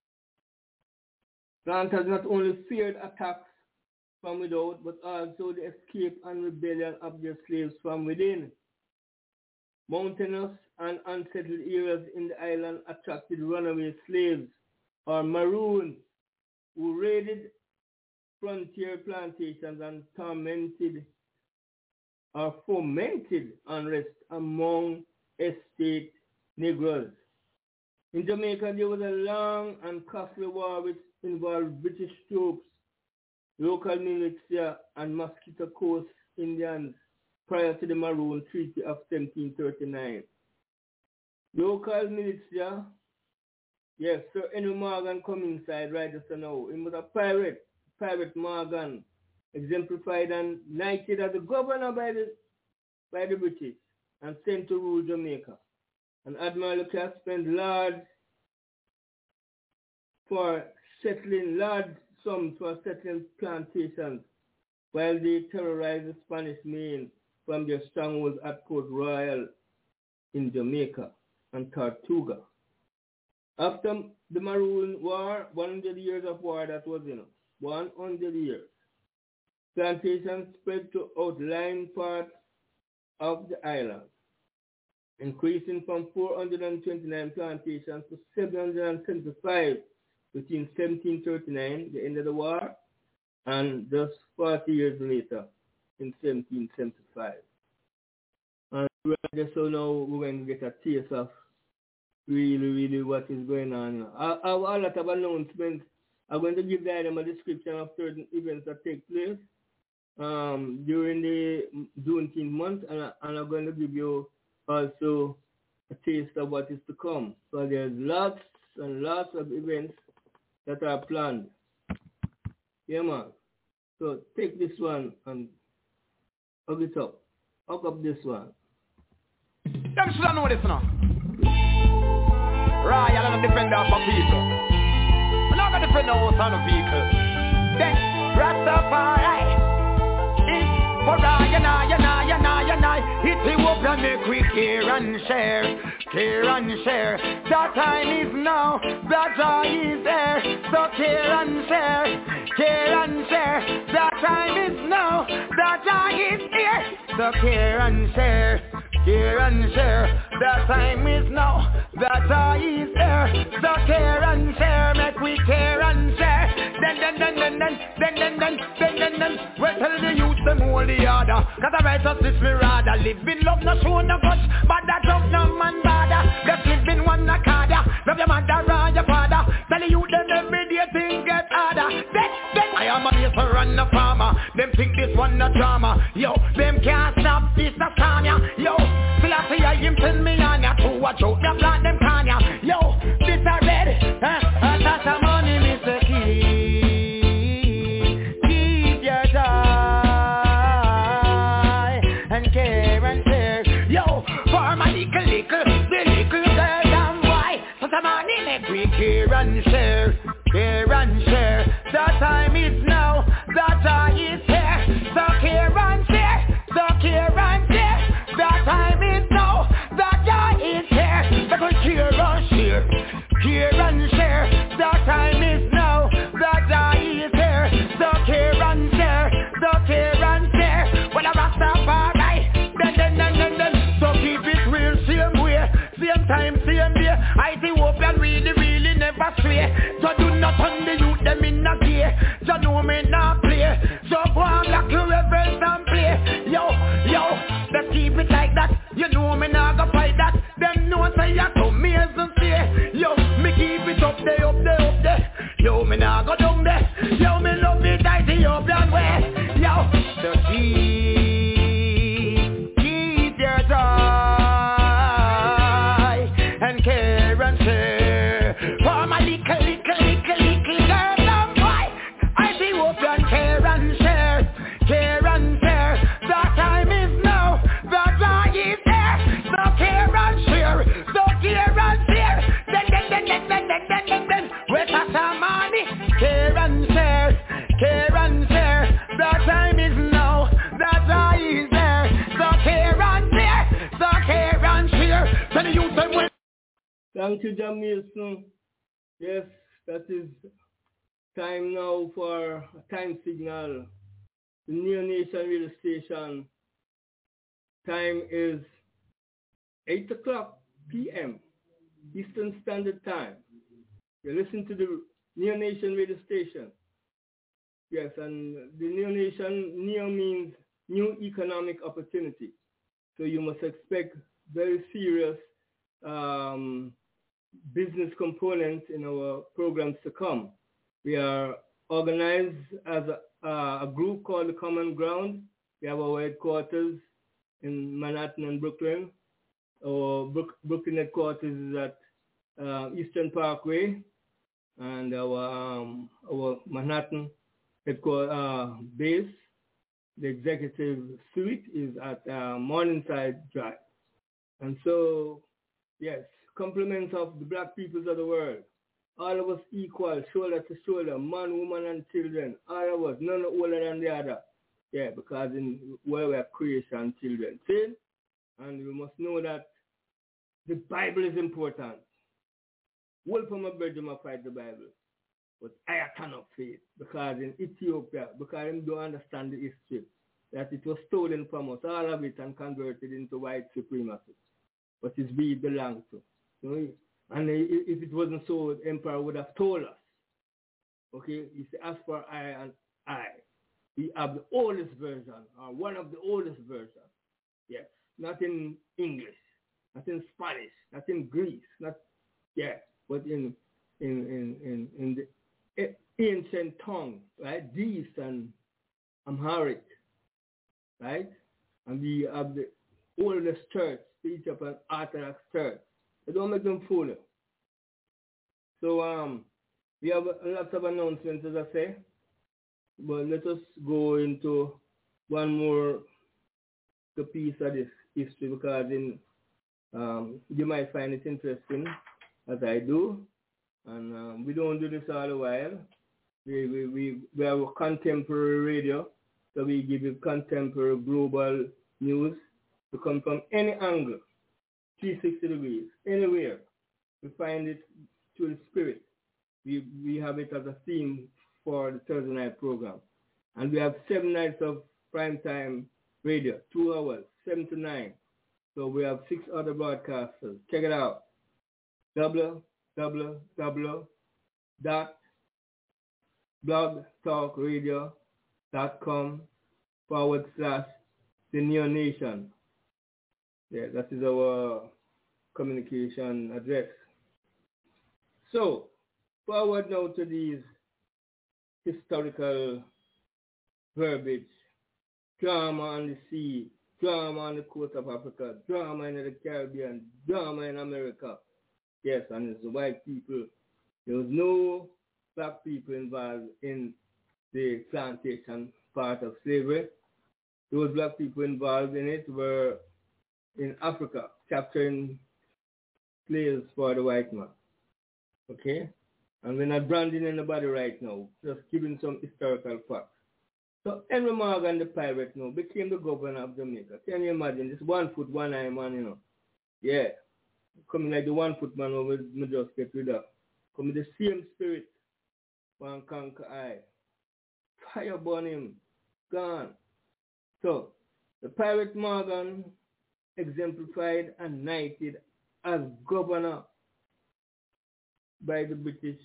Planters not only feared attacks from without, but also the escape and rebellion of their slaves from within. Mountainous and unsettled areas in the island attracted runaway slaves or maroons who raided frontier plantations and tormented or fomented unrest among estate Negroes. In Jamaica, there was a long and costly war which involved British troops, local militia, and Mosquito Coast Indians prior to the Maroon Treaty of 1739. Local militia, yes, Sir Henry Morgan come inside right just now. He was a Pirate Morgan, exemplified and knighted as a governor by the British and sent to rule Jamaica. And Admiral Lucas spent large sums for settling plantations while they terrorized the Spanish Main from their strongholds at Port Royal in Jamaica and Tortuga. After the Maroon War, 100 years of war that was 100 years. Plantations spread to outlying parts of the island, increasing from 429 plantations to 775 between 1739, the end of the war, and just 40 years later. in 1775. And just so now we're going to get a taste of really what is going on. A lot of announcements. I'm going to give them a description of certain events that take place during the Juneteenth month, and I'm going to give you also a taste of what is to come. So there's lots and lots of events that are planned. Yeah, man. So take this one and hug it up. Hug up this one. Them should know this now. Royal and a defender for people. I'm not going to defend no son of people. Then Rastafari. For I, Ethiopia make we care and share. That time is now, that joy is there. So care and share. That time is now, that joy is here. So care and share. That time is now, that joy is there. So care and share, make we care and share. Then. Well, tell the youth them hold the order. Cause the righteousness me rather. Live in love, no show no guts. But that jump no man bother. Just live in one akada. Love your mother and your father. Tell the youth them every day things get harder. Then I am a laborer and a farmer. Them think this one no drama. Yo, them can't stop this a Tanya. Yo, still I see I him send me on ya. To watch out, them like them can ya. Yo, this a red. That's a money, Mr. Key. Care and share. The time is now, the time is here. So care and share. The time is now, the time is here. So care and share. The time is now, the time is here. So care and share. Well, I Rastafari. Then. So keep it real, same way, same time, same day. I think hope and really never stray. So do not turn the youth them in a gear. So know me not play. So go on like your reverence and play. Yo, let's keep it like that. You know me not go fight that. Them know say I come here and say. Yo, me keep it up there. Yo, me not go down there. Yo, me love it like the Ethiopian way. Yo, so keep your joy and care and share. For my little girl and boy, I see open care and share. The time is now, the joy is there. So care and share. Then. With some money, care and share. The time is now, the joy is there. So care and share. Then you say when. Thank you, Jamilson. Yes, that is time now for a time signal. The Neo Nation radio station. Time is 8 o'clock p.m. Eastern Standard Time. You listen to the Neo Nation radio station. Yes, and the Neo Nation, Neo means new economic opportunity. So you must expect very serious business components in our programs to come. We are organized as a group called the Common Ground. We have our headquarters in Manhattan and Brooklyn. Our Brooklyn headquarters is at Eastern Parkway, and our Manhattan headquarters base, the executive suite, is at Morningside Drive. And so, yes, compliments of the black peoples of the world. All of us equal, shoulder to shoulder, man, woman, and children. All of us, none older than the other. Yeah, because in where we are creation children. See? And we must know that the Bible is important. Wolf from a bird, you fight the Bible. But I cannot faith, because in Ethiopia, because they don't understand the history, that it was stolen from us, all of it, and converted into white supremacy. But it's we belong to. You know? And if it wasn't so, the emperor would have told us. Okay? He said, as for I and I, we have the oldest version, or one of the oldest versions. Yes, not in English, not in Spanish, not in Greece, but in the ancient tongue, right? Dees and Amharic, right? And we have the oldest church, the Ethiopian Orthodox Church. They don't make them fool you. So we have lots of announcements, as I say, but let us go into one more piece of this history, because you might find it interesting, as I do, and we don't do this all the while. We have a contemporary radio, so we give you contemporary global news to come from any angle, 360 degrees, anywhere. We find it through the spirit. We have it as a theme for the Thursday night program. And we have 7 nights of primetime radio, 2 hours, 7 to 9. So we have 6 other broadcasters. Check it out. www.blogtalkradio.com/The Neo Nation. Yeah, that is our communication address. So, forward now to these historical verbiage. Drama on the sea, drama on the coast of Africa, drama in the Caribbean, drama in America. Yes, and it's the white people. There was no black people involved in the plantation part of slavery. Those black people involved in it were in Africa, capturing slaves for the white man. Okay? And we're not branding anybody right now, just giving some historical facts. So Henry Morgan, the pirate, now became the governor of Jamaica. Can you imagine? This 1 foot, 1 eye man, you know. Yeah. Coming like the 1 foot man who we just get rid of. Coming the same spirit. One conquer eye. Fire burn him. Gone. So the pirate Morgan exemplified and knighted as governor by the British.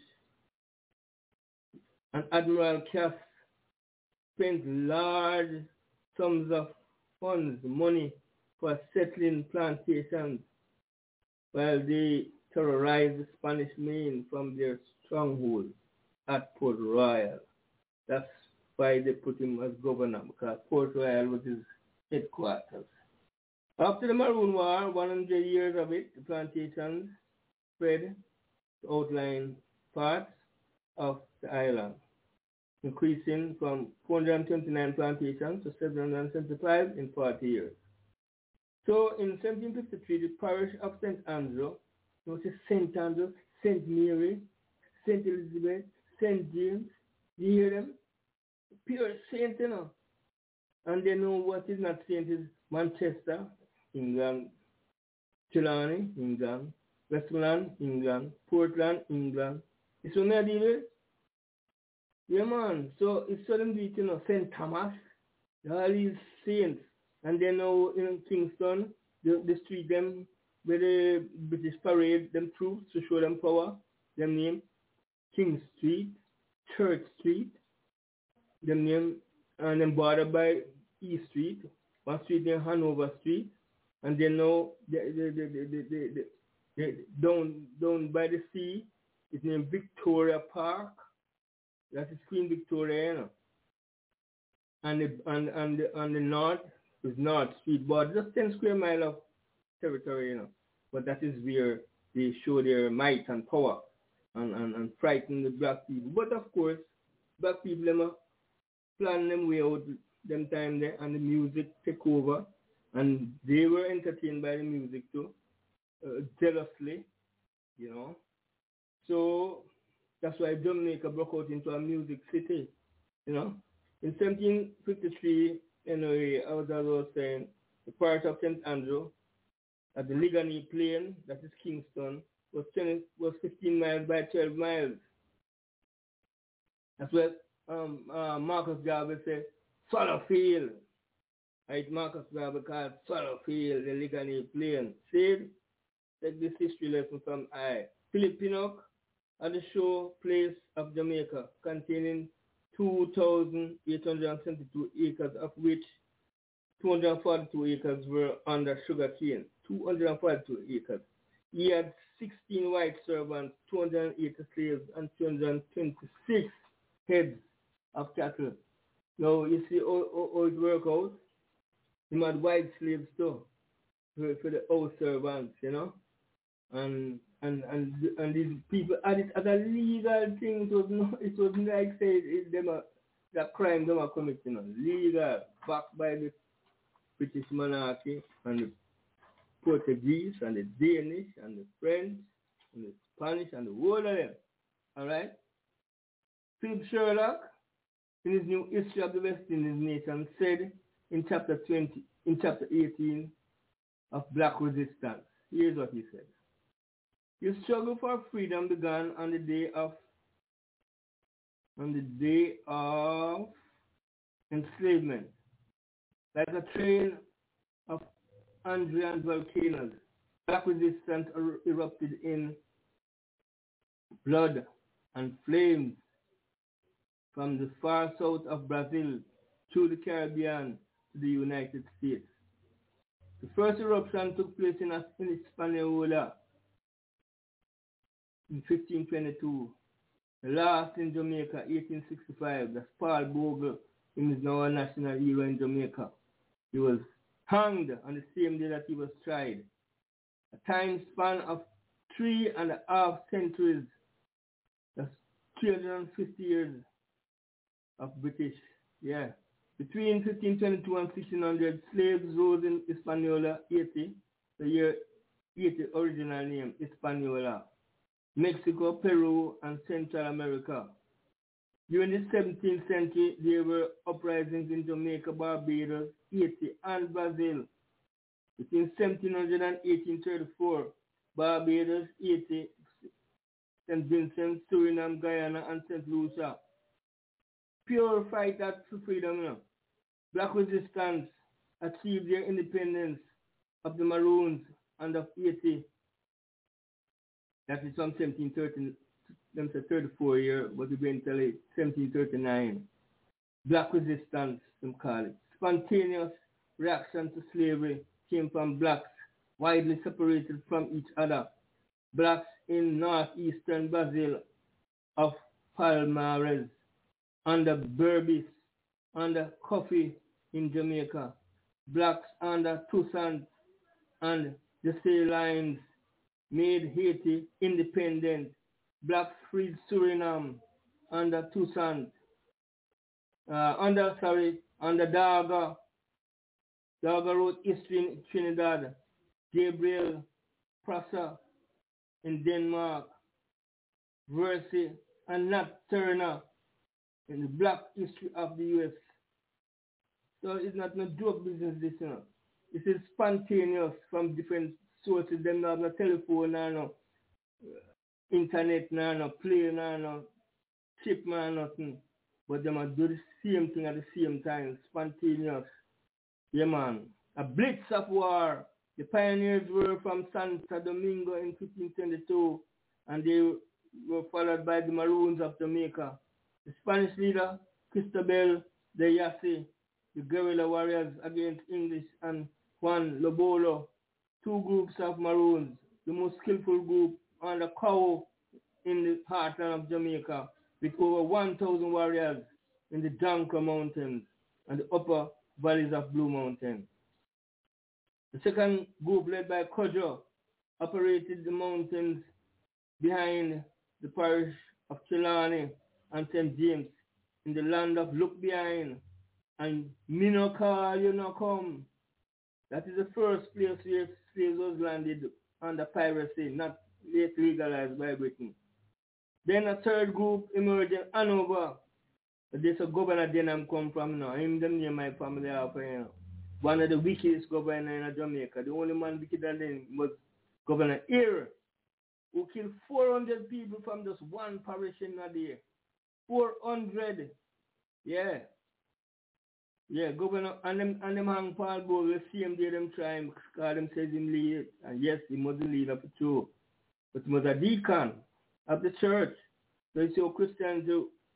And Admiral Cass spent large sums of funds, money, for settling plantations while they terrorized the Spanish Main from their stronghold at Port Royal. That's why they put him as governor, because Port Royal was his headquarters. After the Maroon War, 100 years of it, the plantations spread to outlying parts of the island, increasing from 429 plantations to 775 in 40 years. So in 1753, the parish of St. Andrew, St. Andrew, St. Mary, St. Elizabeth, St. James, you hear them? Pure saint, you know. And they know what is not saint is Manchester, England, Trelawney, England, Westmoreland, England, Portland, England. It's what I deal with. Yeah, man. So it's sudden beat, you know, St. Thomas, all these saints. And then now in Kingston, they street them where the British parade them troops to show them power. Them name King Street, Church Street. Them name, and then bordered by East Street. One street named Hanover Street. And then now down by the sea, it's named Victoria Park. That is Queen Victoria, you know. And the north is North Street, but just 10 square miles of territory, you know. But that is where they show their might and power and frighten the black people. But of course, black people them plan them way out them time there, and the music take over, and they were entertained by the music too, jealously, you know. So that's why Jamaica broke out into a music city, you know. In 1753, anyway, as I was saying, the parish of St. Andrew at the Ligani Plain, that is Kingston, was 15 miles by 12 miles. That's what Marcus Garvey said, Swallowfield. Right, Marcus Garvey called Swallowfield, the Ligani Plain. See, take this history lesson from I. Philip Pinnock at the show Place of Jamaica, containing 2,872 acres, of which 242 acres were under sugar cane. 242 acres. He had 16 white servants, 280 slaves, and 226 heads of cattle. Now, you see how it works out? He had white slaves too, for the old servants, you know? And these people had it as a legal thing. It wasn't like say that crime they were committing. Legal, backed by the British monarchy and the Portuguese and the Danish and the French and the Spanish and the whole of them. Alright? Philip Sherlock, in his new History of the West Indies Nation, said in chapter 18 of Black Resistance. Here's what he said. Your struggle for freedom began on the day of enslavement. Like a train of Andrian volcanoes, Black resistance erupted in blood and flames from the far south of Brazil through the Caribbean to the United States. The first eruption took place in Hispaniola in 1522. The last in Jamaica, 1865. That's Paul Bogle, who is now a national hero in Jamaica. He was hanged on the same day that he was tried. A time span of 3.5 centuries. That's 350 years of British. Yeah. Between 1522 and 1600, slaves rose in Hispaniola, Haiti, the year Haiti original name, Hispaniola, Mexico, Peru, and Central America. During the 17th century, there were uprisings in Jamaica, Barbados, Haiti, and Brazil. Between 1700 and 1834, Barbados, Haiti, St. Vincent, Suriname, Guyana, and St. Lucia. Pure fight for freedom, you know. Black resistance achieved their independence of the Maroons and of Haiti. That is from 1730, them say 34 years, but eventually 1739. Black resistance, them call it. Spontaneous reaction to slavery came from blacks widely separated from each other. Blacks in northeastern Brazil of Palmares, under Berbice, under Coffee in Jamaica. Blacks under Toussaint and the Salines made Haiti independent. Blacks freed Suriname under Toussaint. Under Daga. Daga wrote history in Trinidad. Gabriel Prosser in Denmark. Versi and Nat Turner in the Black history of the U.S. So it's not no joke business, this, you know. It is spontaneous from different sources. Them have no telephone, no internet, no plane, no chip, nothing. But them do the same thing at the same time, spontaneous. Yeah, man. A blitz of war. The pioneers were from Santo Domingo in 1522, and they were followed by the Maroons of Jamaica. The Spanish leader, Cristobal de Yassi, the guerrilla warriors against English, and Juan Lobolo, two groups of Maroons, the most skillful group on the cow in the heartland of Jamaica, with over 1,000 warriors in the Danco Mountains and the upper valleys of Blue Mountain. The second group, led by Kojo, operated the mountains behind the parish of Trelawney and St. James in the land of Look Behind and Minocall, you know, come. That is the first place where slaves was landed under piracy, not yet legalized by Britain. Then a third group emerged in Hanover. This is Governor Denham come from now. Him them near my family up, you know. One of the wickedest governors in Jamaica. The only man wickeder than him was Governor Eyre, who killed 400 people from just one parish in a day. 400. Yeah. Yeah, Governor, and them hang Paul Bogle, the same day them try him, because them says him lead. And yes, he was the leader for true. But he was a deacon of the church. So you see how Christians do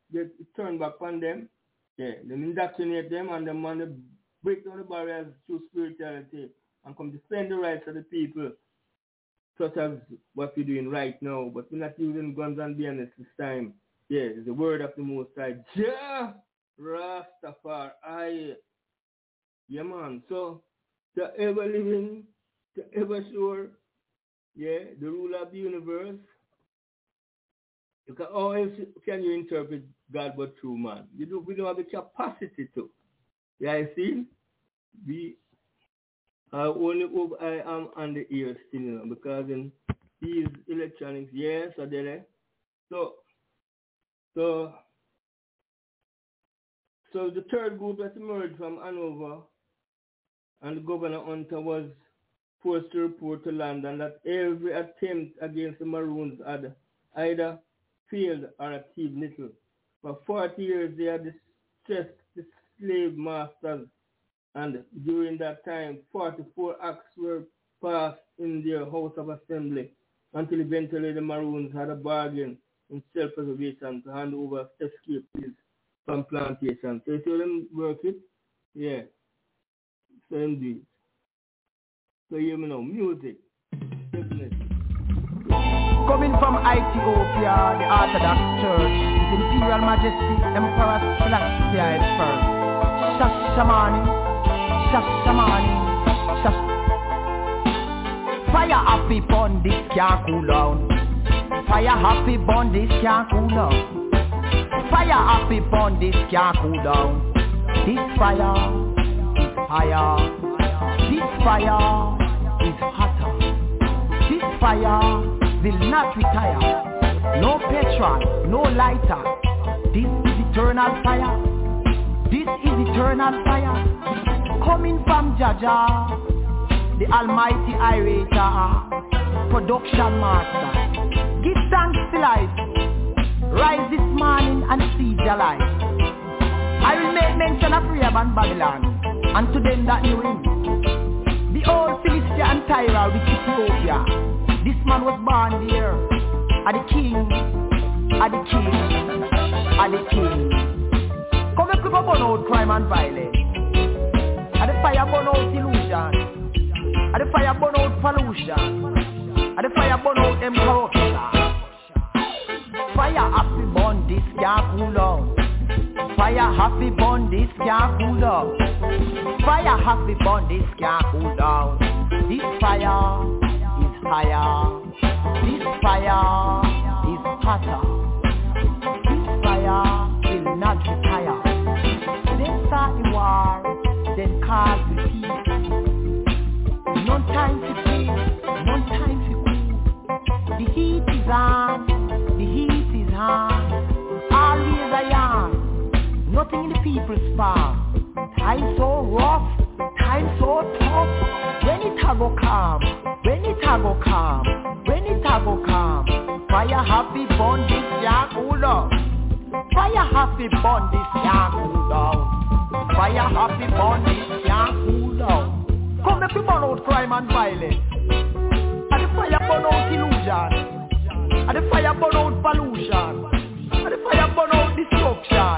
they turn back on them. Yeah, they indoctrinate them and them want to break down the barriers through spirituality and come defend the rights of the people, such as what we're doing right now. But we're not using guns and bayonets this time. Yeah, it's the word of the Most High. Jah Rastafari. Yeah, man. So, the ever living, the ever sure, yeah, the ruler of the universe. How else can you interpret God but through man? We don't have the capacity to. Yeah, I see. I am on the ear still, you know, because in these electronics, yes, are there. So the third group that emerged from Hanover and Governor Hunter was forced to report to London that every attempt against the Maroons had either failed or achieved little. For 40 years they had distressed the slave masters, and during that time 44 acts were passed in their House of Assembly until eventually the Maroons had a bargain in self-preservation to hand over escapees from plantations. So you see them work it? Yeah. So indeed. So you know, music. Definitely. Coming from Ethiopia, the Orthodox Church, His Imperial Majesty Emperor Selassie I. Shashamani. Fire happy burn this can't cool down. Fire happy burn this can't cool down. Fire happy burn this can't cool down. This fire is higher. This fire is hotter. This fire will not retire. No petrol, no lighter. This is eternal fire. This is eternal fire. Coming from Jaja, the Almighty Irata, production master. Give thanks to life. Rise this morning and seize your life. I will make mention of Rahab and Babylon, and to them that knew him. Behold, Philistia and Tyre with Ethiopia. This man was born there. A the king. Come and people burn out crime and violence. A the fire burn out illusion. A the fire burn out pollution. A the fire burn out them corruption. Fire happy burn this can't cool down. Fire happy burn this can't cool down. Fire happy burn this can't cool down. This fire is higher. This fire is hotter. This fire will not retire. Then start the war, then call the peace. No time to peace, no time to peace. The heat is on, the heat is on. Always I am, nothing in the people's power. Time so rough, time so tough. When it a go calm, when it a go calm, when it a go calm. Fire happy burn this can't cool down. Fire happy burn this can't cool down. Fire happy burn this can't cool down. Come make we burn out crime and violence. And the fire burn out illusion. And the fire burn out pollution. And the fire burn out destruction.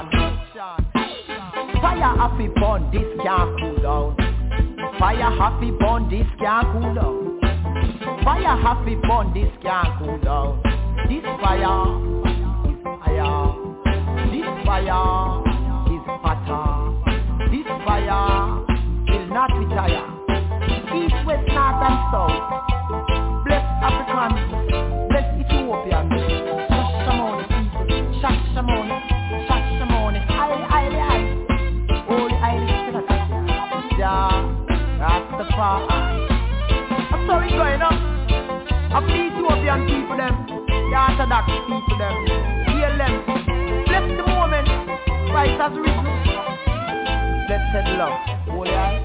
Fire happy burn this can't cool down. Fire happy burn this can't cool down. Fire happy burn this can't cool down. This fire is higher. This fire is hotter. This fire will not retire. East, west, north and south. Bless Africans, bless Ethiopians. Shashamoni people, Shashamoni, Shashamoni. Aye. All Irish Selassie. Jah Rastafari. A story going on. Of the Ethiopian people them, the Orthodox people them. Heal them. Bless the moment. Christ has risen. Blessed love. Holy eye.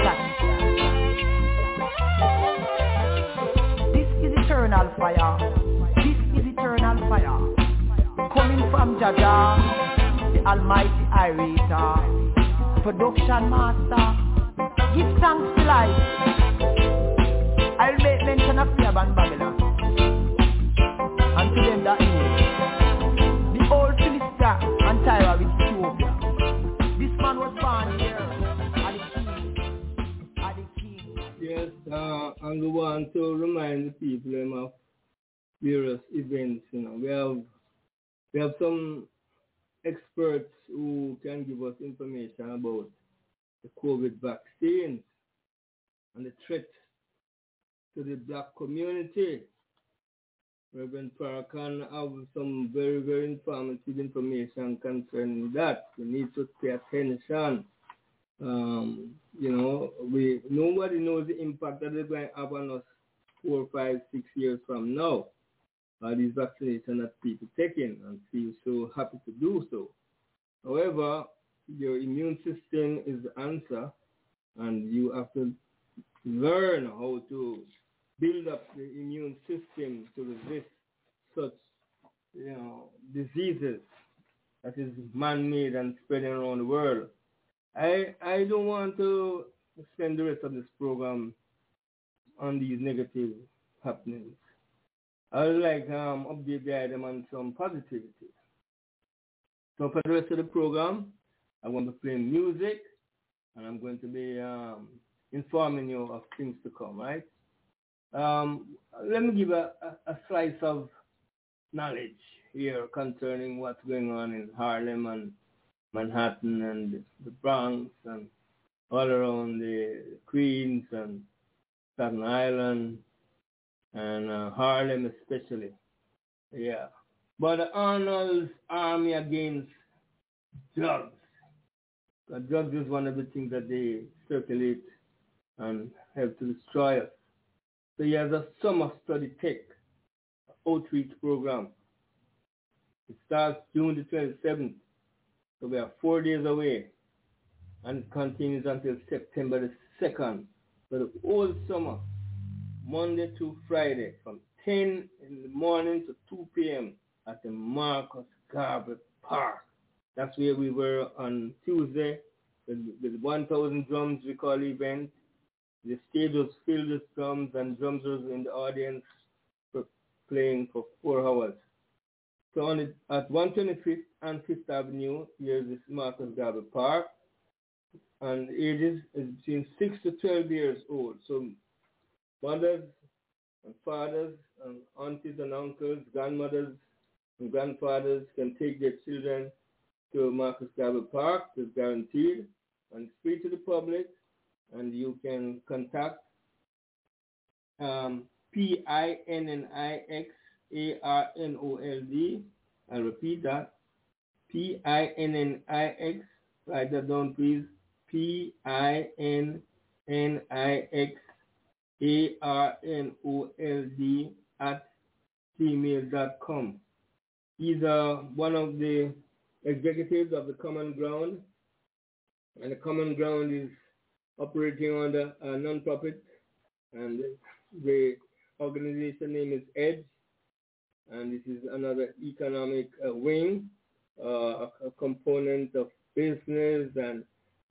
This is eternal fire. This is eternal fire. Coming from Jaja, the Almighty Irata, production master. Give thanks to life. I'll make mention of Rahab and Babylon, and to them that knew. The old Philistia and want to remind the people of various events. We have some experts who can give us information about the COVID vaccines and the threat to the black community. Reverend Farrakhan have some very, very informative information concerning that. We need to pay attention. Nobody knows the impact that they're going to have on us 4, 5, 6 years from now. These vaccinations that people taking and feel so happy to do so. However, your immune system is the answer, and you have to learn how to build up the immune system to resist such, diseases that is man-made and spreading around the world. I don't want to spend the rest of this program on these negative happenings. I would like update the item on some positivity. So for the rest of the program, I'm going to be playing music, and I'm going to be informing you of things to come, right? Let me give a slice of knowledge here concerning what's going on in Harlem and Manhattan and the Bronx and all around the Queens and Staten Island and Harlem especially. Yeah. But Arnold's army against drugs. Drugs is one of the things that they circulate and help to destroy us. So he has a summer study tech outreach program. It starts June the 27th. So we are 4 days away. And it continues until September the 2nd. So the whole summer, Monday to Friday, from 10 in the morning to 2 p.m. at the Marcus Garvey Park. That's where we were on Tuesday. The 1,000 drums recall event. The stage was filled with drums, and drummers in the audience were playing for 4 hours. So at 125th and 5th Avenue, here's this Marcus Garvey Park, and the ages is between 6 to 12 years old. So mothers and fathers and aunties and uncles, grandmothers and grandfathers can take their children to Marcus Garvey Park. It's guaranteed, and it's free to the public. And you can contact PINNIXARNOLD. I'll repeat that. PINNIX. Write that down, please. PINNIXARNOLD@gmail.com. He's one of the executives of the Common Ground. And the Common Ground is operating under a non-profit, and the organization name is EDGE, and this is another economic wing, a component of business and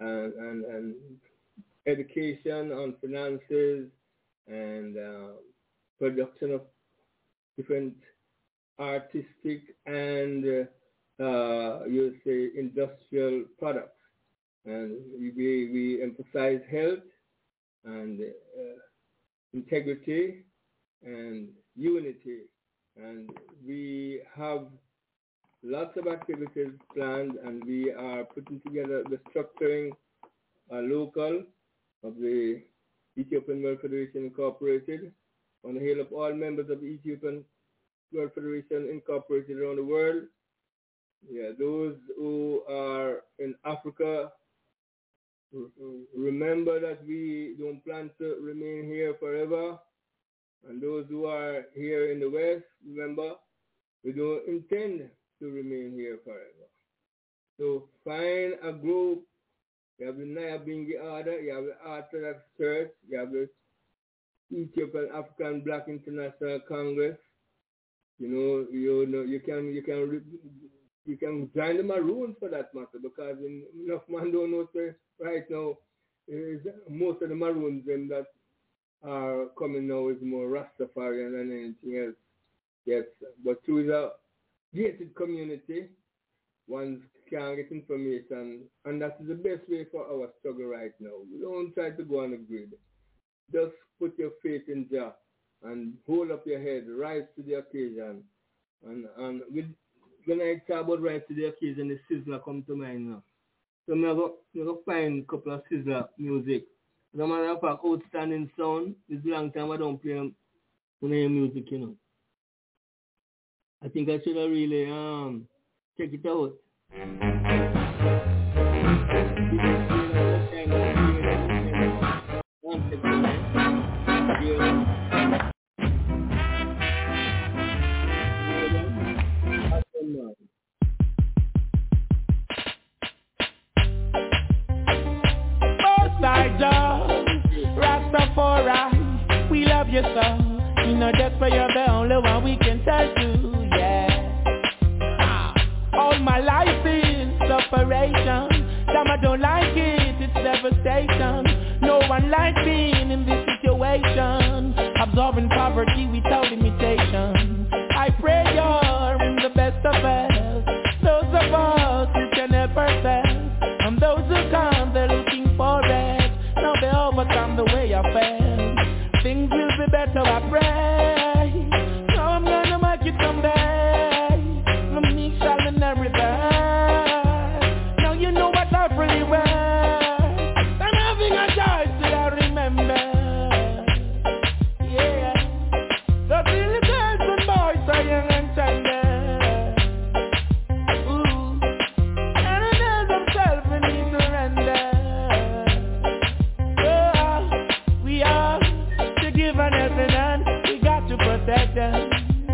education on finances and production of different artistic and you say industrial products. And we emphasize health and integrity and unity. And we have lots of activities planned, and we are putting together the structuring local of the Ethiopian World Federation Incorporated on the hail of all members of the Ethiopian World Federation Incorporated around the world. Yeah, those who are in Africa, remember that we don't plan to remain here forever. And those who are here in the West, remember, we don't intend to remain here forever. So find a group. You have the Nyabingi Order, you have the Orthodox Church, you have the Ethiopian African Black International Congress. You can join the Maroons for that matter, because enough man don't know right now most of the Maroons that are coming now is more Rastafarian than anything else. Yes, but through the gated community, one can get information, and that is the best way for our struggle right now. We don't try to go on the grid. just put your faith in Jah and hold up your head, rise to the occasion. And when I talk about rise to the occasion, the Sizzla come to mind now. So I'm going to find a couple of Sizzla music. As a matter of fact, outstanding sound. It's a long time I don't play music, you know. I think I should have really check it out. Rastafari, we love you so. You know that's why you're the only one we can tell to, yeah. All my life is separation. Some I don't like it, it's devastation. No one likes being in this situation. Absorbing poverty without limitation. I pray you're in the best of us. Those of us who can help ourselves. And those who come, they're looking for it. Now they overcome the way I felt. Things will be better, I pray. Now I'm gonna make it someday. From me shall and everything. Now you know what I really well. I'm having a choice that I remember. Yeah. The little girls and boys are young and tender. Ooh. And I know themselves we need to surrender. We are to give an helping hand. We got to protect them.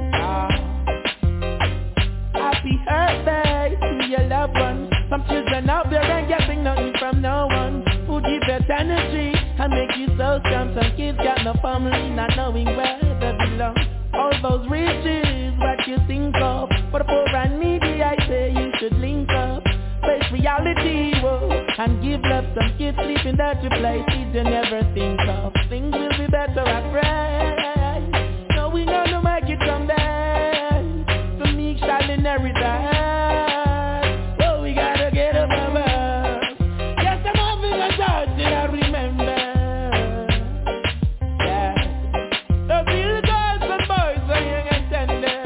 Happy birthday to your loved ones. Some children out there ain't getting nothing from no one. Who give that energy and make you so strong. Some kids got no family, not knowing where they belong. All those riches, what you think of. For the poor and needy, I say you should link up. Face reality, whoa, and give love. Some kids sleeping dirty places they never think of. Things will be better, I pray. No, we gonna make it someday. So meek shall inherit. Oh, we gotta get above us. Yes, I'm having a thought that I remember. Yeah. Those little girls and boys are young and tender.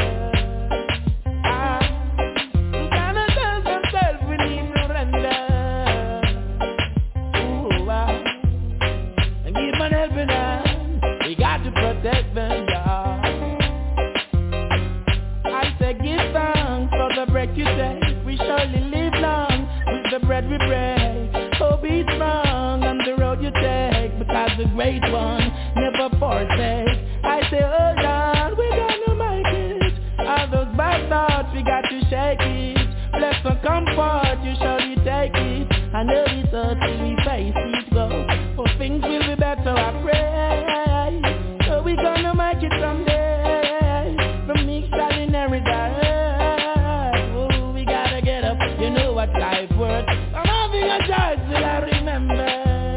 Protect them, yeah. I say give thanks for the break you take. We surely live long with the bread we break. So be strong on the road you take, because the great one never forsake. I say hold on, we gonna make it. All those bad thoughts, we got to shake it. Bless and comfort, you surely take it. I know it's hard till we face it, go. For things will be better, I pray. So we gonna make it someday. From me starting every day. Oh, we gotta get up. You know what life worth. I'm having a choice till I remember.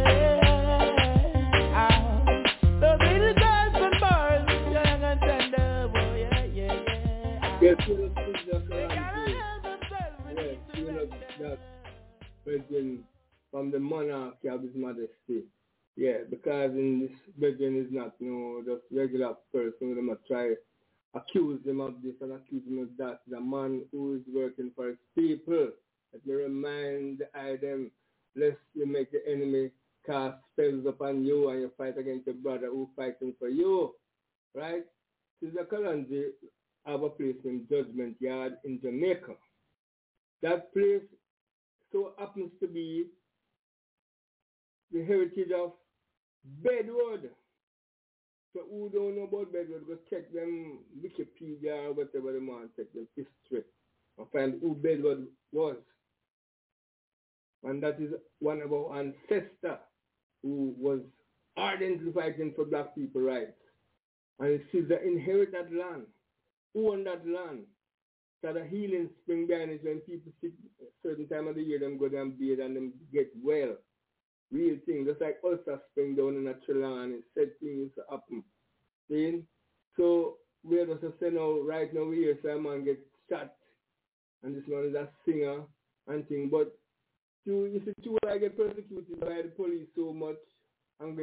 Those little girls and boys, young and tender. Oh yeah, yeah, yeah. Yes, that Brethren from the monarchy of His Majesty. Yeah, because in this Brethren is not, just regular person. We don't try accuse him of this and accuse him of that. The man who is working for his people. Let me remind them, lest you make the enemy cast spells upon you and you fight against your brother who fighting for you. Right? Sister Kalonji have a place in Judgment Yard in Jamaica. That place so happens to be the heritage of Bedwood. So who don't know about Bedwood, go check them Wikipedia or whatever they want, check them history and find who Bedwood was. And that is one of our ancestors who was ardently fighting for black people rights. And it says that inherit that land, own that land. So the healing spring behind it when people sick a certain time of the year, them go down and bathe and them get well. Real thing, just like Ulster Spring down in Sri Lanka, and said things to happen. See? So we're just saying now, right now we hear some man get shot, and this man is a singer and thing. But you see, I get persecuted by the police so much and get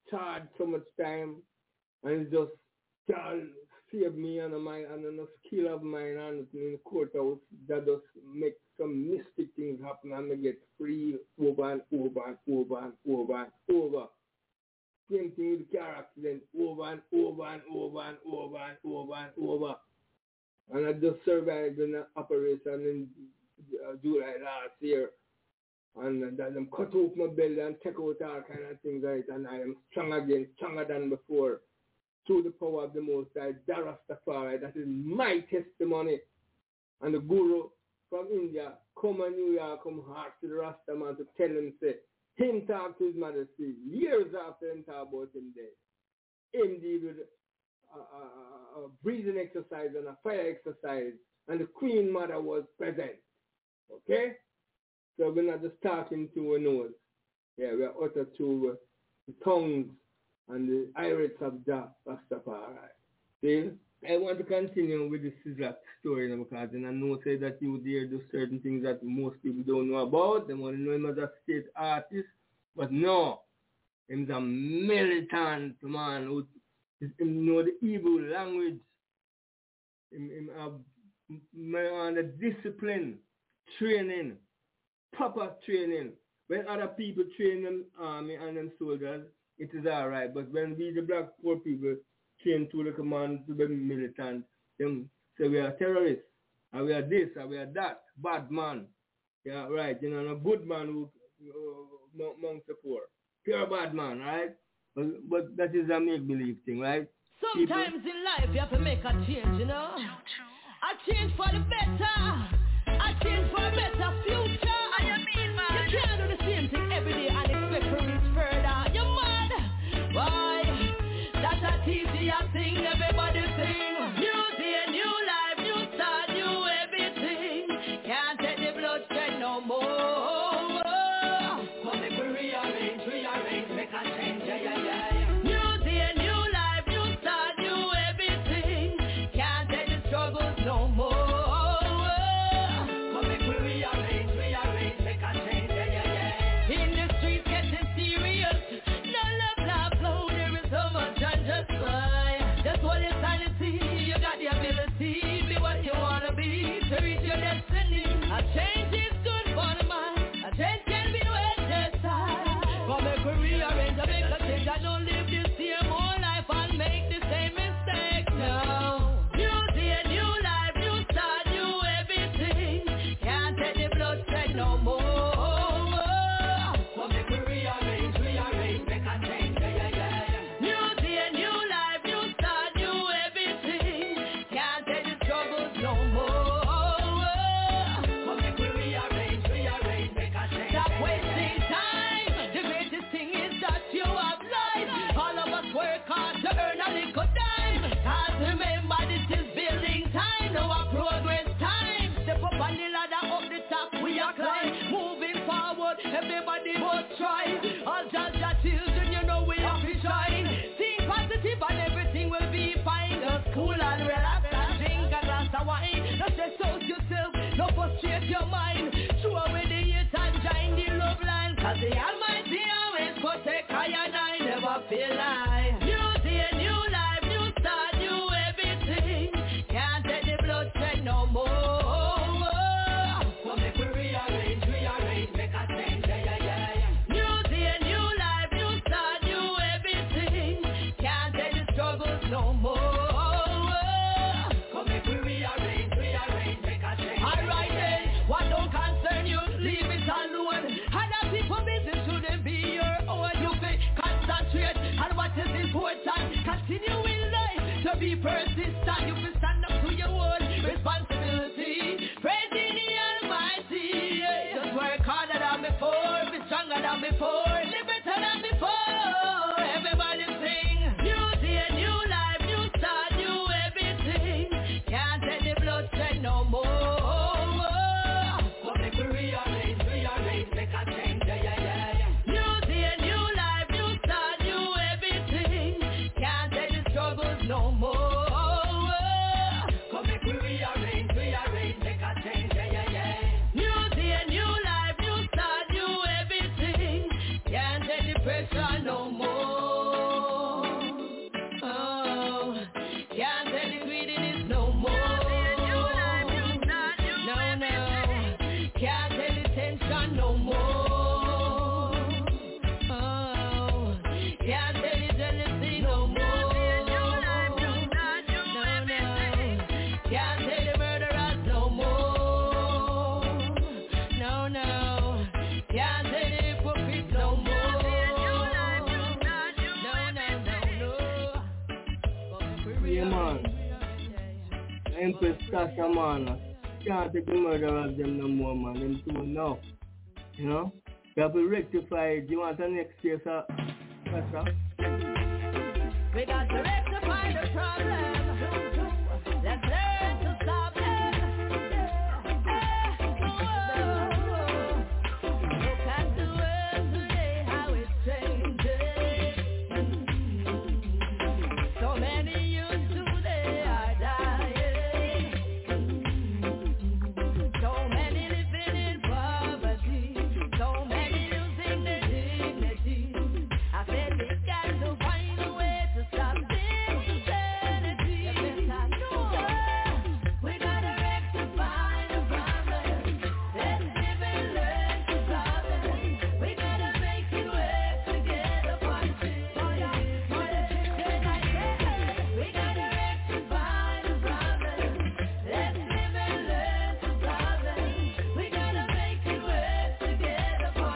charged so much time, and it just save me and a skill of mine and in the courthouse that just make some mystic things happen and I get free over and over and over and over and over. Same thing with car accident, over and over and over and over and over and over. And I just survived an operation in July last year. And then them cut off my belly and take out all kind of things like that. And I am strong again, stronger than before. Through the power of the Most High, Rastafari. That is my testimony. And the guru from India come to New York, come hard to the Rastaman to tell him, say, him talk to his majesty years after him talk about him dead. Him deal with a breathing exercise and a fire exercise. And the Queen Mother was present. Okay? So we're not just talking to a nose. Yeah, we are utter to the tongues and the iris of Jah Rastafari. See, I want to continue with the Sizzla story because I know say that you dare do certain things that most people don't know about. They want to know him as a state artist. But no, he's a militant man who know the evil language. Him have the discipline, training, proper training. When other people train them army and them soldiers, it is all right. But when we, the black poor people, train to the command to be militant, them say we are terrorists, and we are this, and we are that, bad man. Yeah, right. You know, a good man who amongst the poor. Pure bad man, right? But that is a make-believe thing, right? Sometimes people in life you have to make a change, you know? A change for the better. A change for a better future. You can't do the same thing every day and expect to reach further. You're mad. Why? That's a easier thing everybody sing. New day, new life, new start, new everything. Can't take the bloodshed no more. Come make we rearrange, make a change, yeah. New day, new life, new start, new everything. Can't take the struggles no more. Moving forward, everybody must try. All Jah children, you know we have to shine. Think positive and everything will be fine. Just cool and relax and drink a glass of wine. Don't stress out yourself, don't frustrate your mind. Throw away the hate and join the love line. Cause the Almighty always protect I and I never feel like. New day, new life, new start, new everything. Can't take the bloodshed no more. Continue in life to be persistent. You can stand up to your own responsibility. Praising the Almighty. Just work harder than before, be stronger than before, live better than before. Everybody sing. New day, new life, new start, new everything. Can't take the bloodshed no more. So make we rearrange, make a change, yeah. New day, new life, new start, new everything. Can't take the struggles no more. Come make we rearrange, make a change. want no more. Oh, can't tell you jealousy no more. Can't tell the murderers no more. No. Can't tell the hypocrites no more. No. Yeah, man. Empress Tasha, man. Can't take the murderers them no more, man. Them too enough. You know? You have to rectify it. You want the next year, sir? Tasha? We got to rectify the problem. Let's learn to stop them. Look at the world today, how it's changing. So many youths today are dying. So many living in poverty. So many losing their dignity. I said we got to find a way to stop this insanity. We gotta rectify the problem. Let's live and learn to solve it. We gotta make it work together for the We gotta rectify the problem. Let's live and learn to solve it. We gotta make it work together for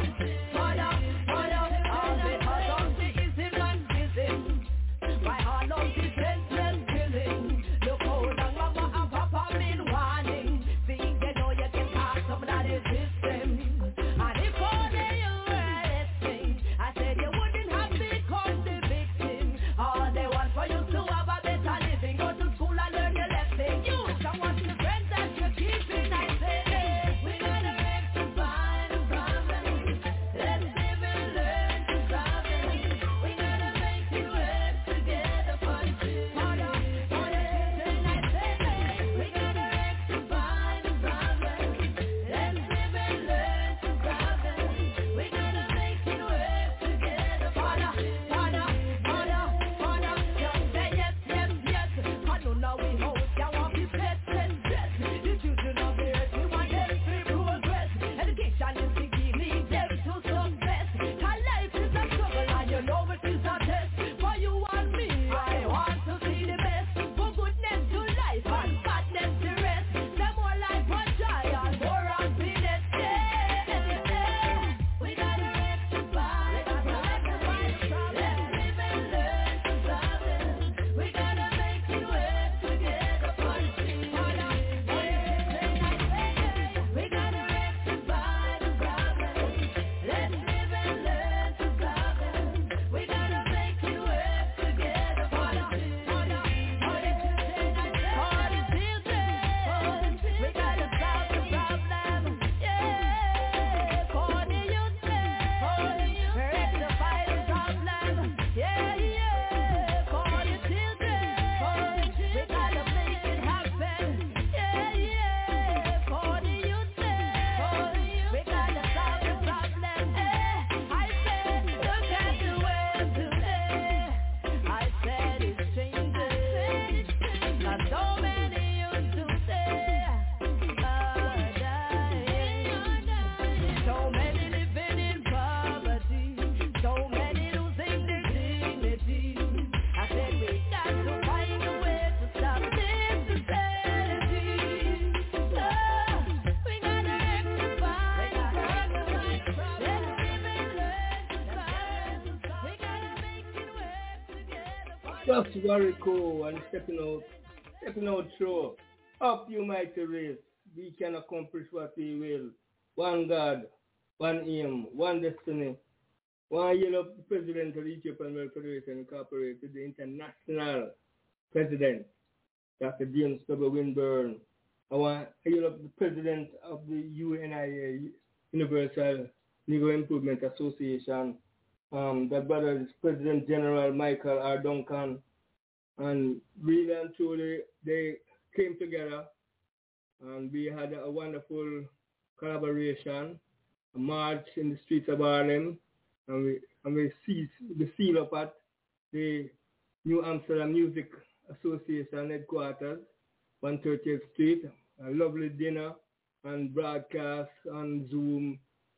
my heart loves the senseless killing. Look how long mama and papa been warning. See, they know you can pass some of that system. And if only you were listening, I said you wouldn't have become the victim. All they want for you to have a better living. Go to school and learn your lesson. You can watch the friends that you're keeping. I say, we gotta rectify the problem. Let's live and learn to solve it. We gotta make it work together for the children. I say, we gotta rectify the problem. Let's live and learn to solve it. We gotta make it work together for the just say yes. I know now we hope you want to bless. The children of the earth, we want them to progress. Education is the key, lead them to success. Our life is a struggle and you know it is a test. For you and me, I want to see the best. For goodness to life and badness to rest. No more life for joy and more happiness. We gotta rectify the problem. Let's live and learn to solve it. We gotta make it work together for the children. We gotta rectify the problem. Let's live and learn to solve it. We gotta make it work together for the children. We gotta solve the problem. Yeah, for the youth, rectify the problem. Yeah, for the children. We gotta make it happen. Yeah, for the youth, we gotta solve the problem. I said, look at the world today. I said it's changing. Not so many youth today are dying. So many living in poverty. So many losing their dignity. I said we got to find a way to stop this insanity. We gotta rectify the problem. Let's live and learn to solve it. We gotta make it work together. Just very cool and stepping out through. Up you mighty race. We can accomplish what we will. One God, one aim, one destiny. One yellow president of the Ethiopian World Federation Incorporated, the international president, Dr. James W. Winburn. I want to yell up the president of the UNIA, Universal Negro Improvement Association. That brother is President General Michael R. Duncan. And really and truly, they came together and we had a wonderful collaboration, a march in the streets of Harlem, and we seal up at the New Amsterdam Music Association headquarters, 130th Street, a lovely dinner and broadcast on Zoom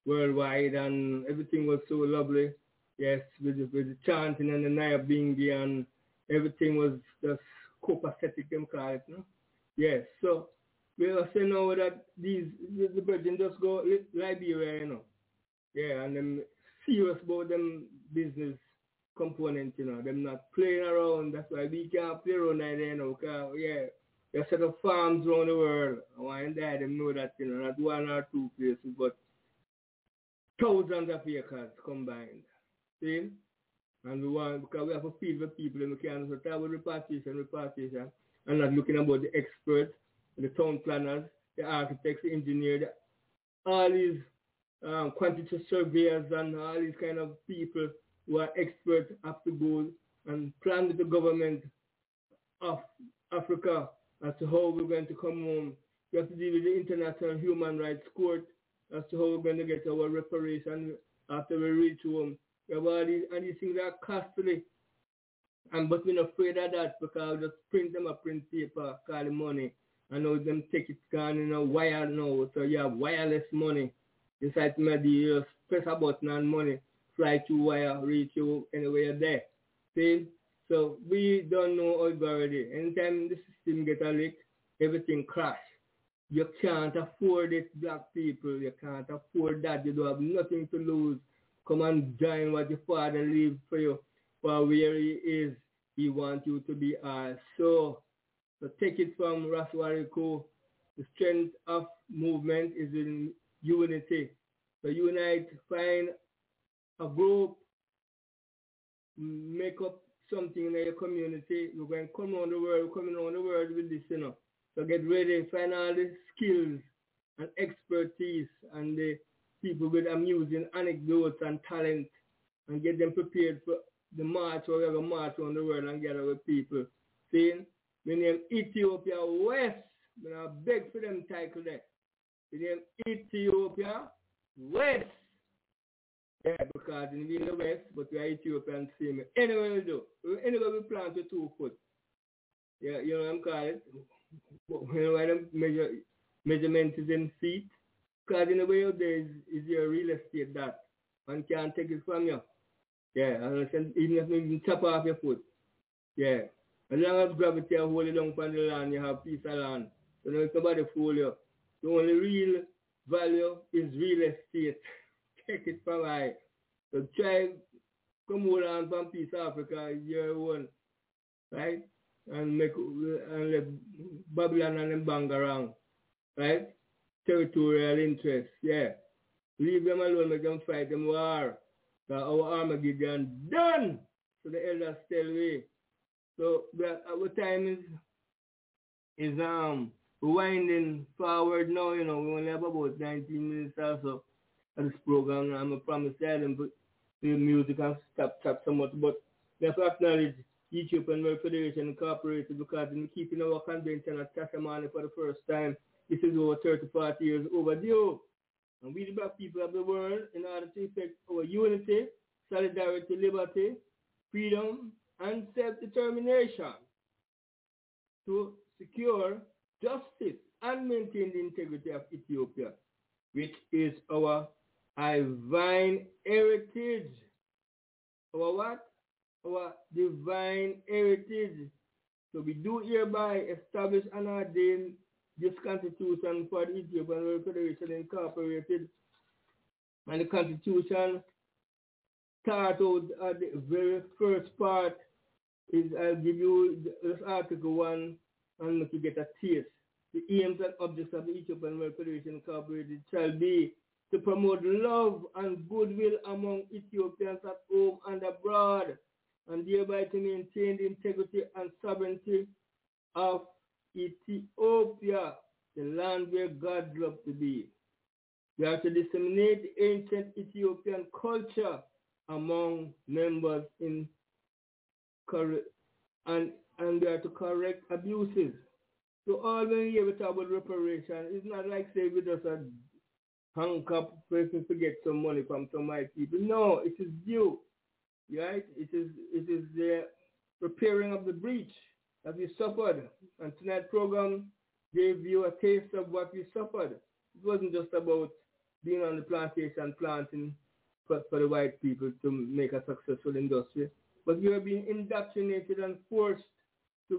worldwide, and everything was so lovely. Yes, with the chanting and the Nyabingi, and everything was just copacetic, them call it, no? Yes, so we also know that the Virgin just go Liberia, you know. Yeah, and them serious about them business component, you know. Them not playing around. That's why we can't play around there, you know. Cause, yeah, they set up farms around the world. I want them know that, you know, not one or two places, but thousands of acres combined. See? And we want, because we have to feed the people, and we can't talk about repartition, and not looking about the experts, the town planners, the architects, the engineers, all these quantity surveyors and all these kind of people who are experts have to go and plan with the government of Africa as to how we're going to come home. We have to deal with the International Human Rights Court as to how we're going to get our reparation after we reach home. We have all these, and these things are costly. But we're not afraid of that because we just print them a print paper, call the money. And now them take it gone in a wire now. So you have wireless money. Inside maybe you just press a button and money fly through wire, reach you anywhere there. See? So we don't know how it go already. Anytime the system get a leak, everything crash. You can't afford it, black people. You can't afford that. You don't have nothing to lose. Come and join what your father leaves for you. For where he is, he wants you to be also. So take it from Raswariko. The strength of movement is in unity. So unite, find a group, make up something in your community. You're going to come around the world, coming around the world with this, you know. So get ready, find all the skills and expertise and the people with amusing anecdotes and talent and get them prepared for the march, or we have a march around the world and gather with people. See? My name Ethiopia West. I beg for them title there. The name Ethiopia West. Yeah, because we in the West, but we are Ethiopian same. Anyway we do. Anyway we plant with 2 foot. Yeah, you know what I'm calling it? You know why the measurement is in feet? Because in the way out there is your real estate that. One can't take it from you. Yeah, and even if you chop off your foot. Yeah. As long as gravity are holding down on the land, you have piece of land. So now somebody fool you. The only real value is real estate. Take it from I. So try come hold on from piece of Africa, your own. Right? And let Babylon and them bang around. Right? Territorial interest. Yeah. Leave them alone, make them fight them war. So our Armageddon done. So the elders tell me. So our time is winding forward now, you know. We only have about 19 minutes or so of this program. I'm a promise them, but the music and stop somewhat. But we have to acknowledge Ethiopian World Federation Incorporated because we're keeping our convention at Tashamani for the first time. This is over 30-40 years overdue. And we the black people of the world, in order to effect our unity, solidarity, liberty, freedom, and self-determination to secure justice and maintain the integrity of Ethiopia, which is our divine heritage. Our what? Our divine heritage. So we do hereby establish and ordain this constitution for the Ethiopian World Federation Incorporated. And the constitution start out at the very first part is I'll give you this article 1 and let you get a taste. The aims and objects of the Ethiopian World Federation Incorporated shall be to promote love and goodwill among Ethiopians at home and abroad, and thereby to maintain the integrity and sovereignty of Ethiopia, the land where God loved to be. We are to disseminate the ancient Ethiopian culture among members and we are to correct abuses. So all when we talk about reparation, it's not like say we just a hang up person to get some money from some white people. No, it is due. Right? It is the repairing of the breach that we suffered. And tonight's program gave you a taste of what we suffered. It wasn't just about being on the plantation planting for the white people to make a successful industry. But we are being indoctrinated and forced to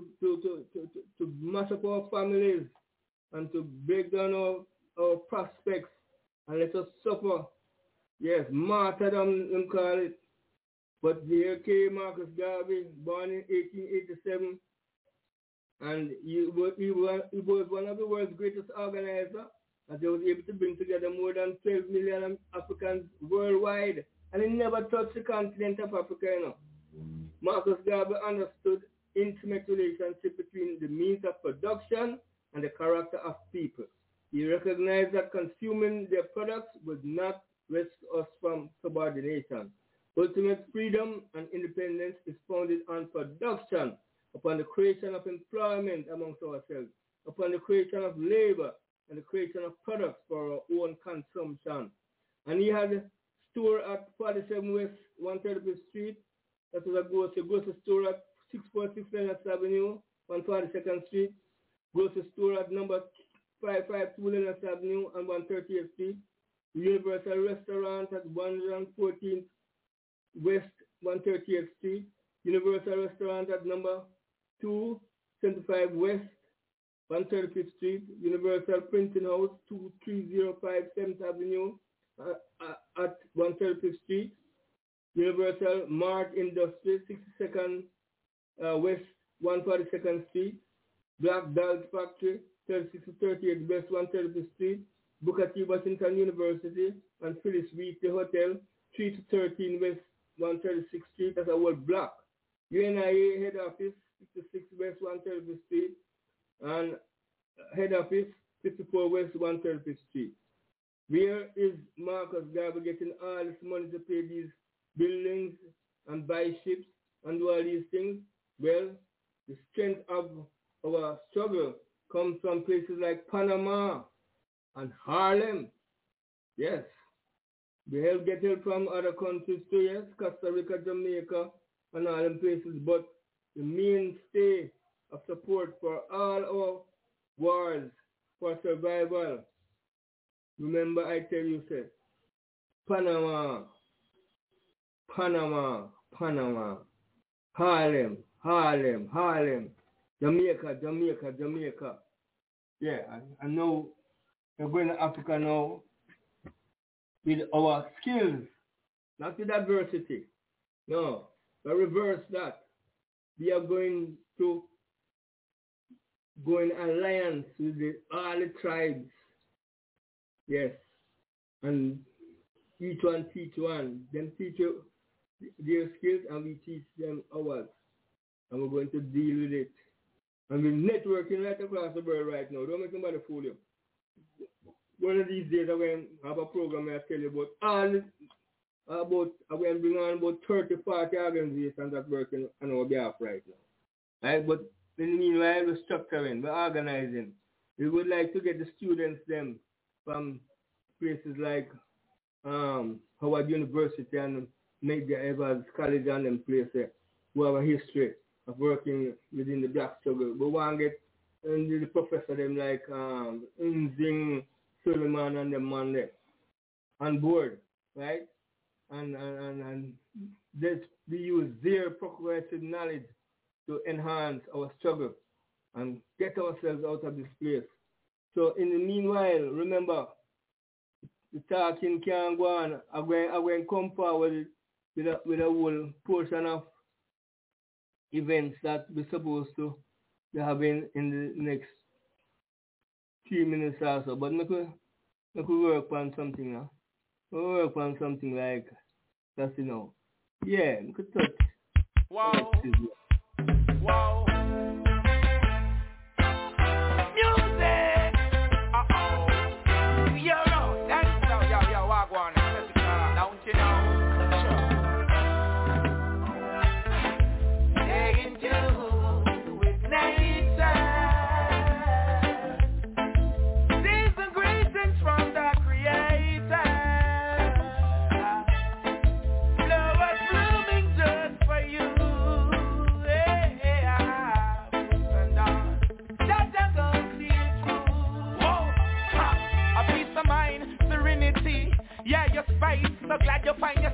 mash up our families and to break down our prospects and let us suffer. Yes, martyrdom, them call it. But here came Marcus Garvey, born in 1887, and he was one of the world's greatest organizers, as he was able to bring together more than 12 million Africans worldwide, and he never touched the continent of Africa, you know. Marcus Garvey understood intimate relationship between the means of production and the character of people. He recognized that consuming their products would not rescue us from subordination. Ultimate freedom and independence is founded on production, upon the creation of employment amongst ourselves, upon the creation of labor and the creation of products for our own consumption. And he had a store at 47 West 135th Street. That was a grocery store at 646 Lennox Avenue, 142nd Street. Grocery store at number 552 Lennox Avenue and 138th Street. Universal Restaurant at 114th West 138th Street. Universal Restaurant at number 275 West 135th Street. Universal Printing House 2305 7th Avenue at 135th Street. Universal Mart Industries 62nd West 142nd Street. Black Dolls Factory 36 to 38 West 135th Street. Booker T. Washington University and Phyllis Wheatley Hotel 3 to 13 West 136th Street. That's a whole block. UNIA head office 56 West 135th Street and head office 54 West 135th Street. Where is Marcus Garvey getting all this money to pay these buildings and buy ships and do all these things? Well, the strength of our struggle comes from places like Panama and Harlem. Yes. We get help from other countries too, yes, Costa Rica, Jamaica, and all them places. But the mainstay of support for all our wars for survival, remember I tell you, sir, Panama, Harlem, Jamaica. Yeah, and now we're going to Africa now with our skills, not with adversity. No, but reverse that. We are going to go in alliance with all the tribes. Yes. And each one teach one. Them teach you their skills and we teach them ours. And we're going to deal with it. And we're networking right across the world right now. Don't make somebody fool you. One of these days I'm going to have a program where I tell you I'm going to bring on about 30, 40 organizations that working on our behalf right now. Right? But in the meanwhile, we're structuring, we're organizing. We would like to get the students them from places like Howard University and Medgar Evers College and them places who have a history of working within the black struggle. We want to get the professor them like Nzing Suleiman and them man there on board, right? And this, we use their progressive knowledge to enhance our struggle and get ourselves out of this place. So in the meanwhile, remember, the talking can't go on. I'm going to come forward with a whole portion of events that we're supposed to be having in the next 3 minutes or so. But we could work on something now. We work on something like that's, you know. Yeah, we could touch. Wow. Wow. Music. Uh-oh. Yo, that's yo, walk on. Don't you know? Taking you with nature. These are greetings from the Creator. Flowers blooming just for you.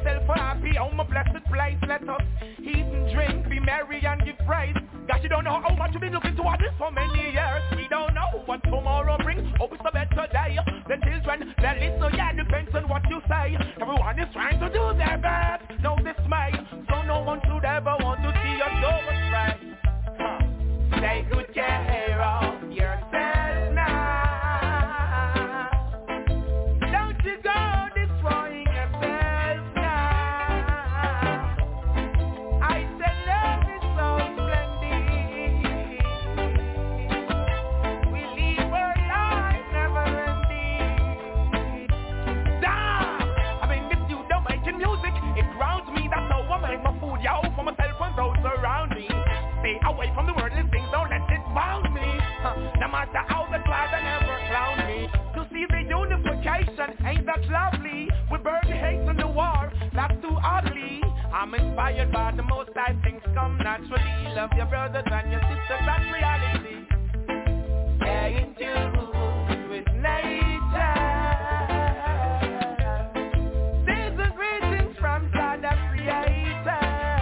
myself happy, oh my blessed place. Let us eat and drink, be merry and give praise. Gosh, you don't know how much you've been looking toward this for many years. We don't know what tomorrow brings. Hope it's a better day. The children, they listen, yeah, depends on what you say. Everyone is trying to do their best, no dismay. So no one should ever want to see us go astray. Take good care of yourself now. Don't you go destroying yourself now. I said love is so splendid. We live our life never ending. Damn! I mean, if you don't making music, it grounds me. That's how I make my food, yo, for myself and those around me. Stay away from the worldly things, don't let it bound me. No matter how the cloud never clown me. To see the unification, ain't that lovely? We burn the hate and the war, that's too ugly. I'm inspired by the most high, things come naturally. Love your brothers and your sisters, that's reality. Stay in tune with nature. These are greetings from God the Creator.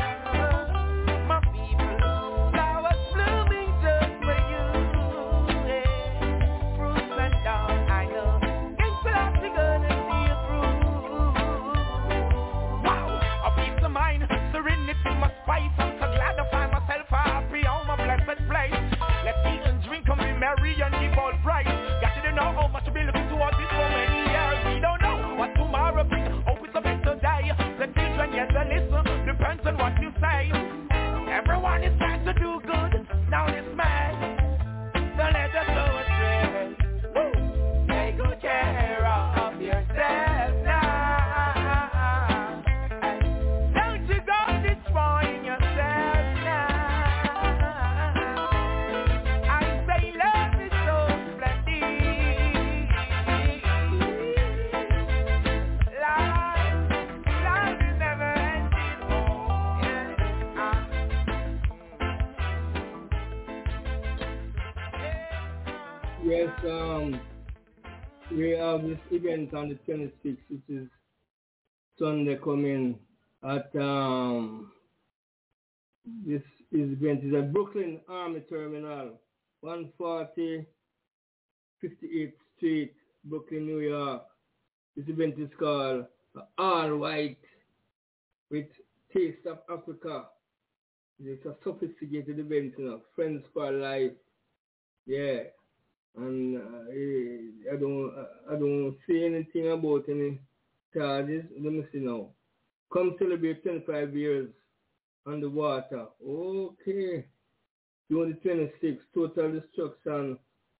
I'm so glad to find myself happy on my blessed place. Let's eat and drink and be merry and give all praise. Got you to know how much you've been looking towards this for many years. We don't know what tomorrow brings. Hope it's a better day. The children, yes, they listen. Depends on what you say. Everyone is trying to do good. Now it's mad. Don't let us go astray. Woo! Take good care of yourself now. Yes, we have this event on the 26th, which is Sunday coming at this event is at Brooklyn Army Terminal, 140 58th Street, Brooklyn, New York. This event is called All White with Taste of Africa. It's a sophisticated event, you know, Friends for Life. Yeah. And I don't see anything about any charges. Let me see now. Come celebrate 25 years on the water. Okay. June the 26th, Total Destruction,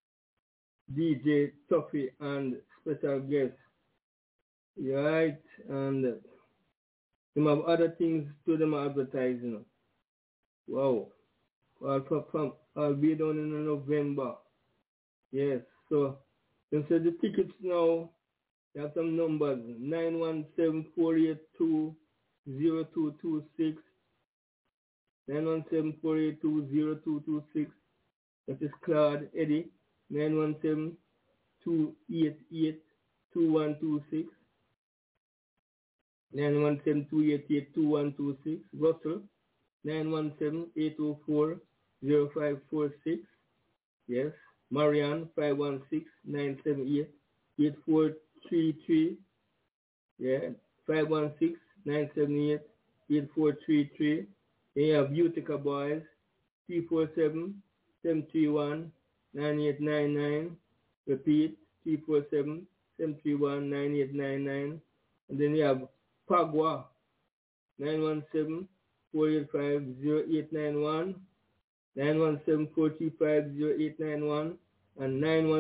DJ Tuffy and special guest. Right? And them have other things to them advertising. Wow. I'll be down in November. Yes, so them say the tickets now, they have some numbers, 917-482-0226, 917-482-0226, that is Claude Eddie, 917-288-2126, 917-288-2126, Russell, 917-804-0546, yes. Marianne, 516-978-8433. Yeah, 516-978-8433. Then you have Utica Boys, 347-731-9899. Repeat, 347-731-9899. And then you have Pagua, 917-485-0891. 917-435-0891 and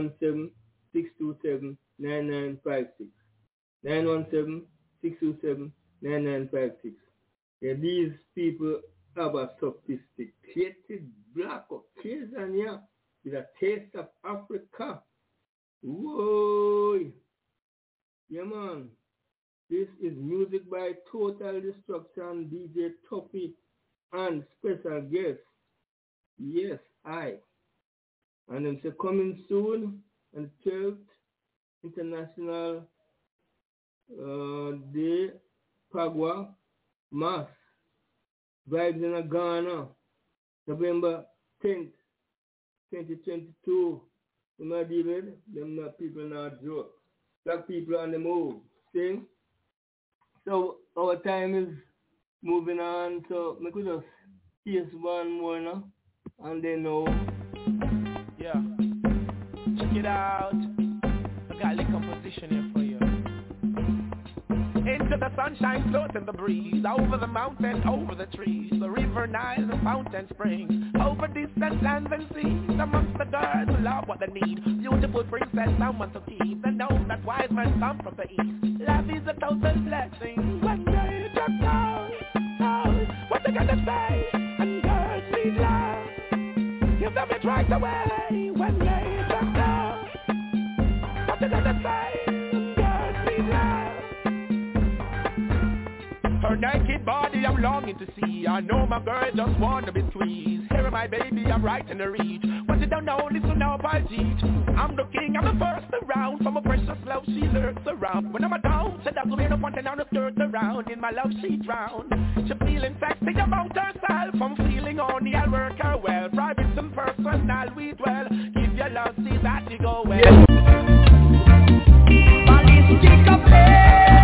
917-627-9956. 917-627-9956. Yeah, these people have a sophisticated black occasion here with a taste of Africa. Whoa! Yeah, man. This is music by Total Destruction, DJ Tuffy, and special guest. Yes, I. And them say coming soon on the 12th International Day Pagua, Mass, Vibes in Ghana, November 10th, 2022. You know, David, them not people not joke. Black people on the move. See? So our time is moving on, so we could just taste one more now, and then know. Yeah. Check it out. I got a little composition here for you. Into the sunshine, floating the breeze, over the mountain, over the trees, the river Nile, the fountain springs, over distant lands and seas, amongst the girls who love what they need, beautiful princess, someone to keep, and know that wise men come from the east. Love is a total blessing, when they just know, what they gotta say, and girls need love, give them it right away, when they just know, what they gotta say, and girls need love. Her naked body I'm longing to see. I know my girl just wanna be squeezed. Here my baby, I'm right in the reach. What you don't know, listen up, I'll teach. I'm the king, I'm the first around. For my precious love, she lurks around. When I'm down, she doesn't wear no wanting on the skirt around. In my love, she drowned. She feeling sexy about herself. I'm feeling only, I'll work her well. Private and personal, we dwell. Give your love, see that you go well. Yeah. Ballistic affair.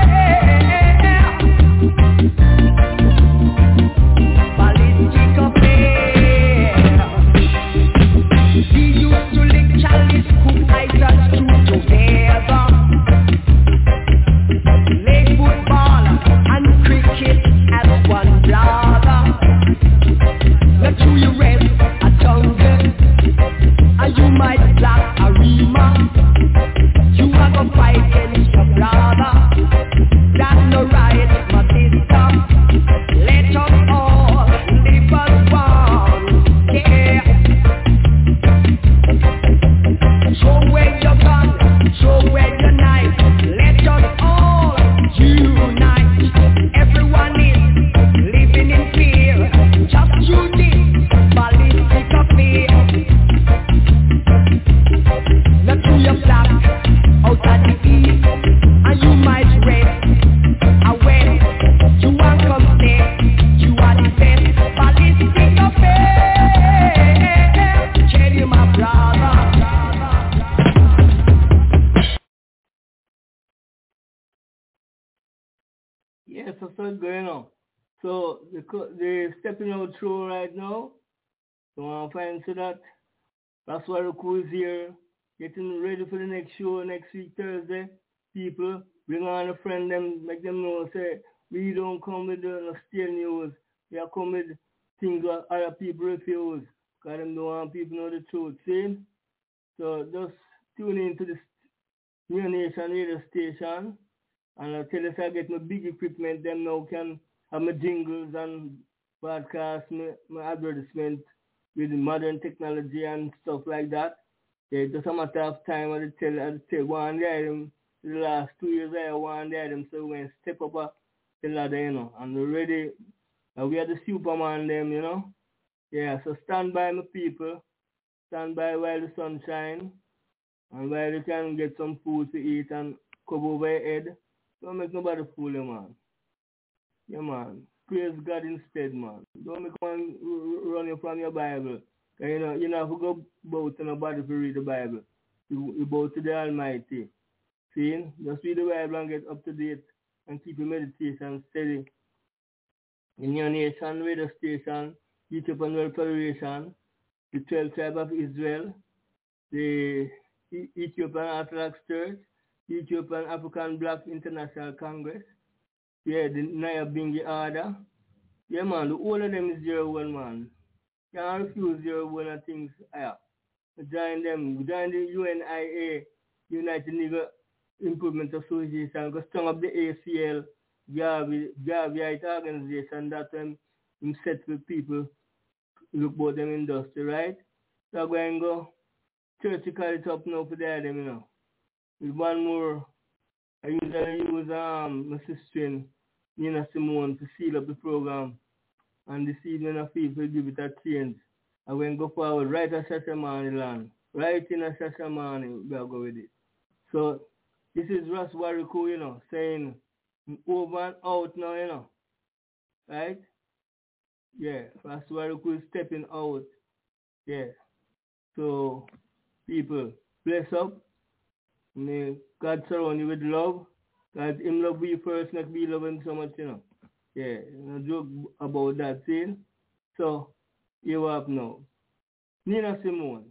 So they're stepping out through right now. So I'm fine to that. That's why the crew is here, getting ready for the next show next week Thursday. People, bring on a friend, them make them know, say, we don't come with the stale news. We are come with things that other people refuse. Because them don't want people to know the truth. See? So just tune in to this New Nation radio station. And I tell you, I get my big equipment, them now can have my jingles and broadcast, my advertisement with modern technology and stuff like that. Yeah, it's just a matter of time. I tell one item, the last 2 years I one item, so we're going to step up the ladder, you know, and we're ready. We are the Superman them, you know. Yeah, so stand by my people. Stand by while the sun shines. And while you can get some food to eat and cover over your head. Don't make nobody fool you, man. Yeah, man. Praise God instead, man. Don't make one run you from your Bible. You know, you have to go bow to nobody to read the Bible. You bow to the Almighty. See? Just read the Bible and get up to date and keep your meditation steady. In your nation, radio station, Ethiopian World Federation, the 12 Tribe of Israel, the Ethiopian Orthodox Church, Ethiopian African Black International Congress, yeah, the Nyabingi Order. Yeah, man, the whole of them is 01, man. Can't refuse 01 and things. Yeah. Join them. Join the UNIA, United Negro Improvement Association. Go strong up the ACL, Gaviite organization that I'm set with people look about them industry, right? So I'm going to go church to call it up now for them, you know. With one more, I usually use my sister, Nina Simone, to seal up the program. And this evening I feel to give it a change. I will go forward right at Shashamane land. Right in a Shashamane, we'll go with it. So this is Ross Warrico, you know, saying over and out now, you know. Right? Yeah, that's why we're stepping out. Yeah. So, people, bless up. May God surround you with love. God, Him love you first, not be loving so much, you know. Yeah, no joke about that thing. So, you up now. Nina Simone.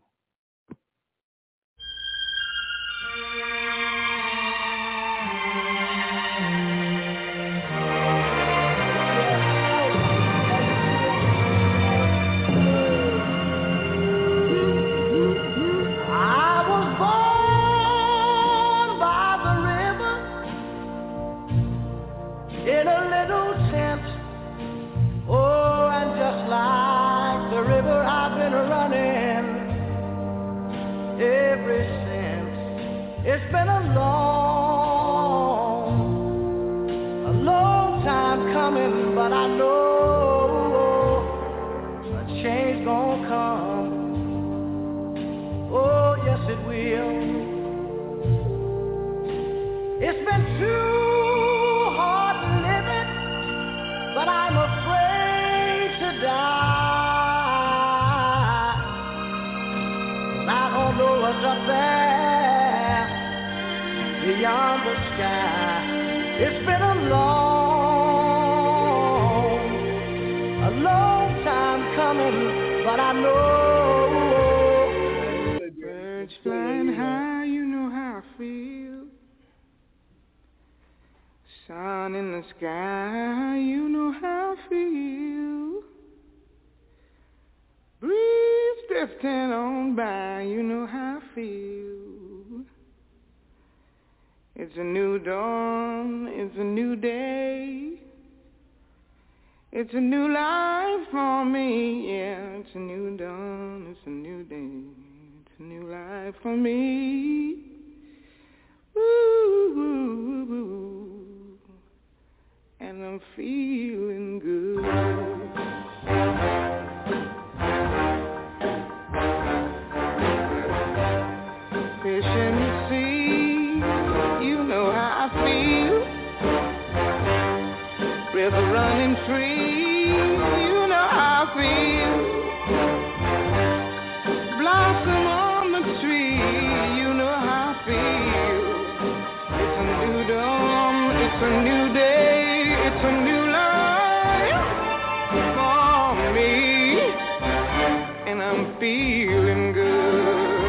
It's been a long time coming, but I know a change gonna come. Oh, yes it will. It's been too hard living, but I'm afraid to die. I don't know what's up there beyond the sky. It's been a long time coming, but I know. Birds flying high, you know how I feel. Sun in the sky, you know how I feel. Breeze drifting on by, you know how I feel. It's a new dawn, it's a new day. It's a new life for me, yeah. It's a new dawn, it's a new day. It's a new life for me. Ooh, and I'm feeling good. Fish in the sea, you know how I feel. River running free, you know how I feel. Blossom on the tree, you know how I feel. It's a new dawn, it's a new day, it's a new life for me, and I'm feeling good.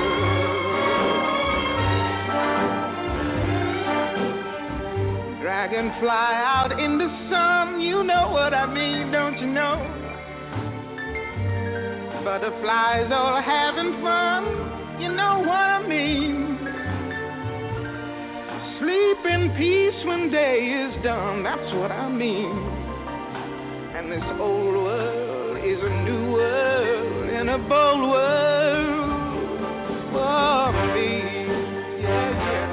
Dragonfly out in the sun, you know what I mean, don't you know? Butterflies all having fun, you know what I mean. Sleep in peace when day is done, that's what I mean. And this old world is a new world and a bold world for me. Yeah, yeah.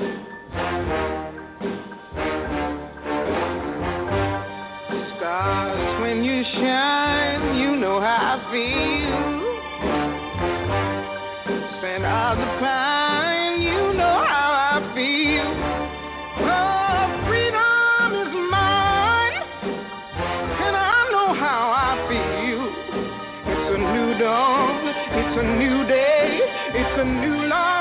Stars, when you shine, you know how I feel. Scent of the pine, you know how I feel. Oh, freedom is mine, and I know how I feel. It's a new dawn, it's a new day, it's a new life.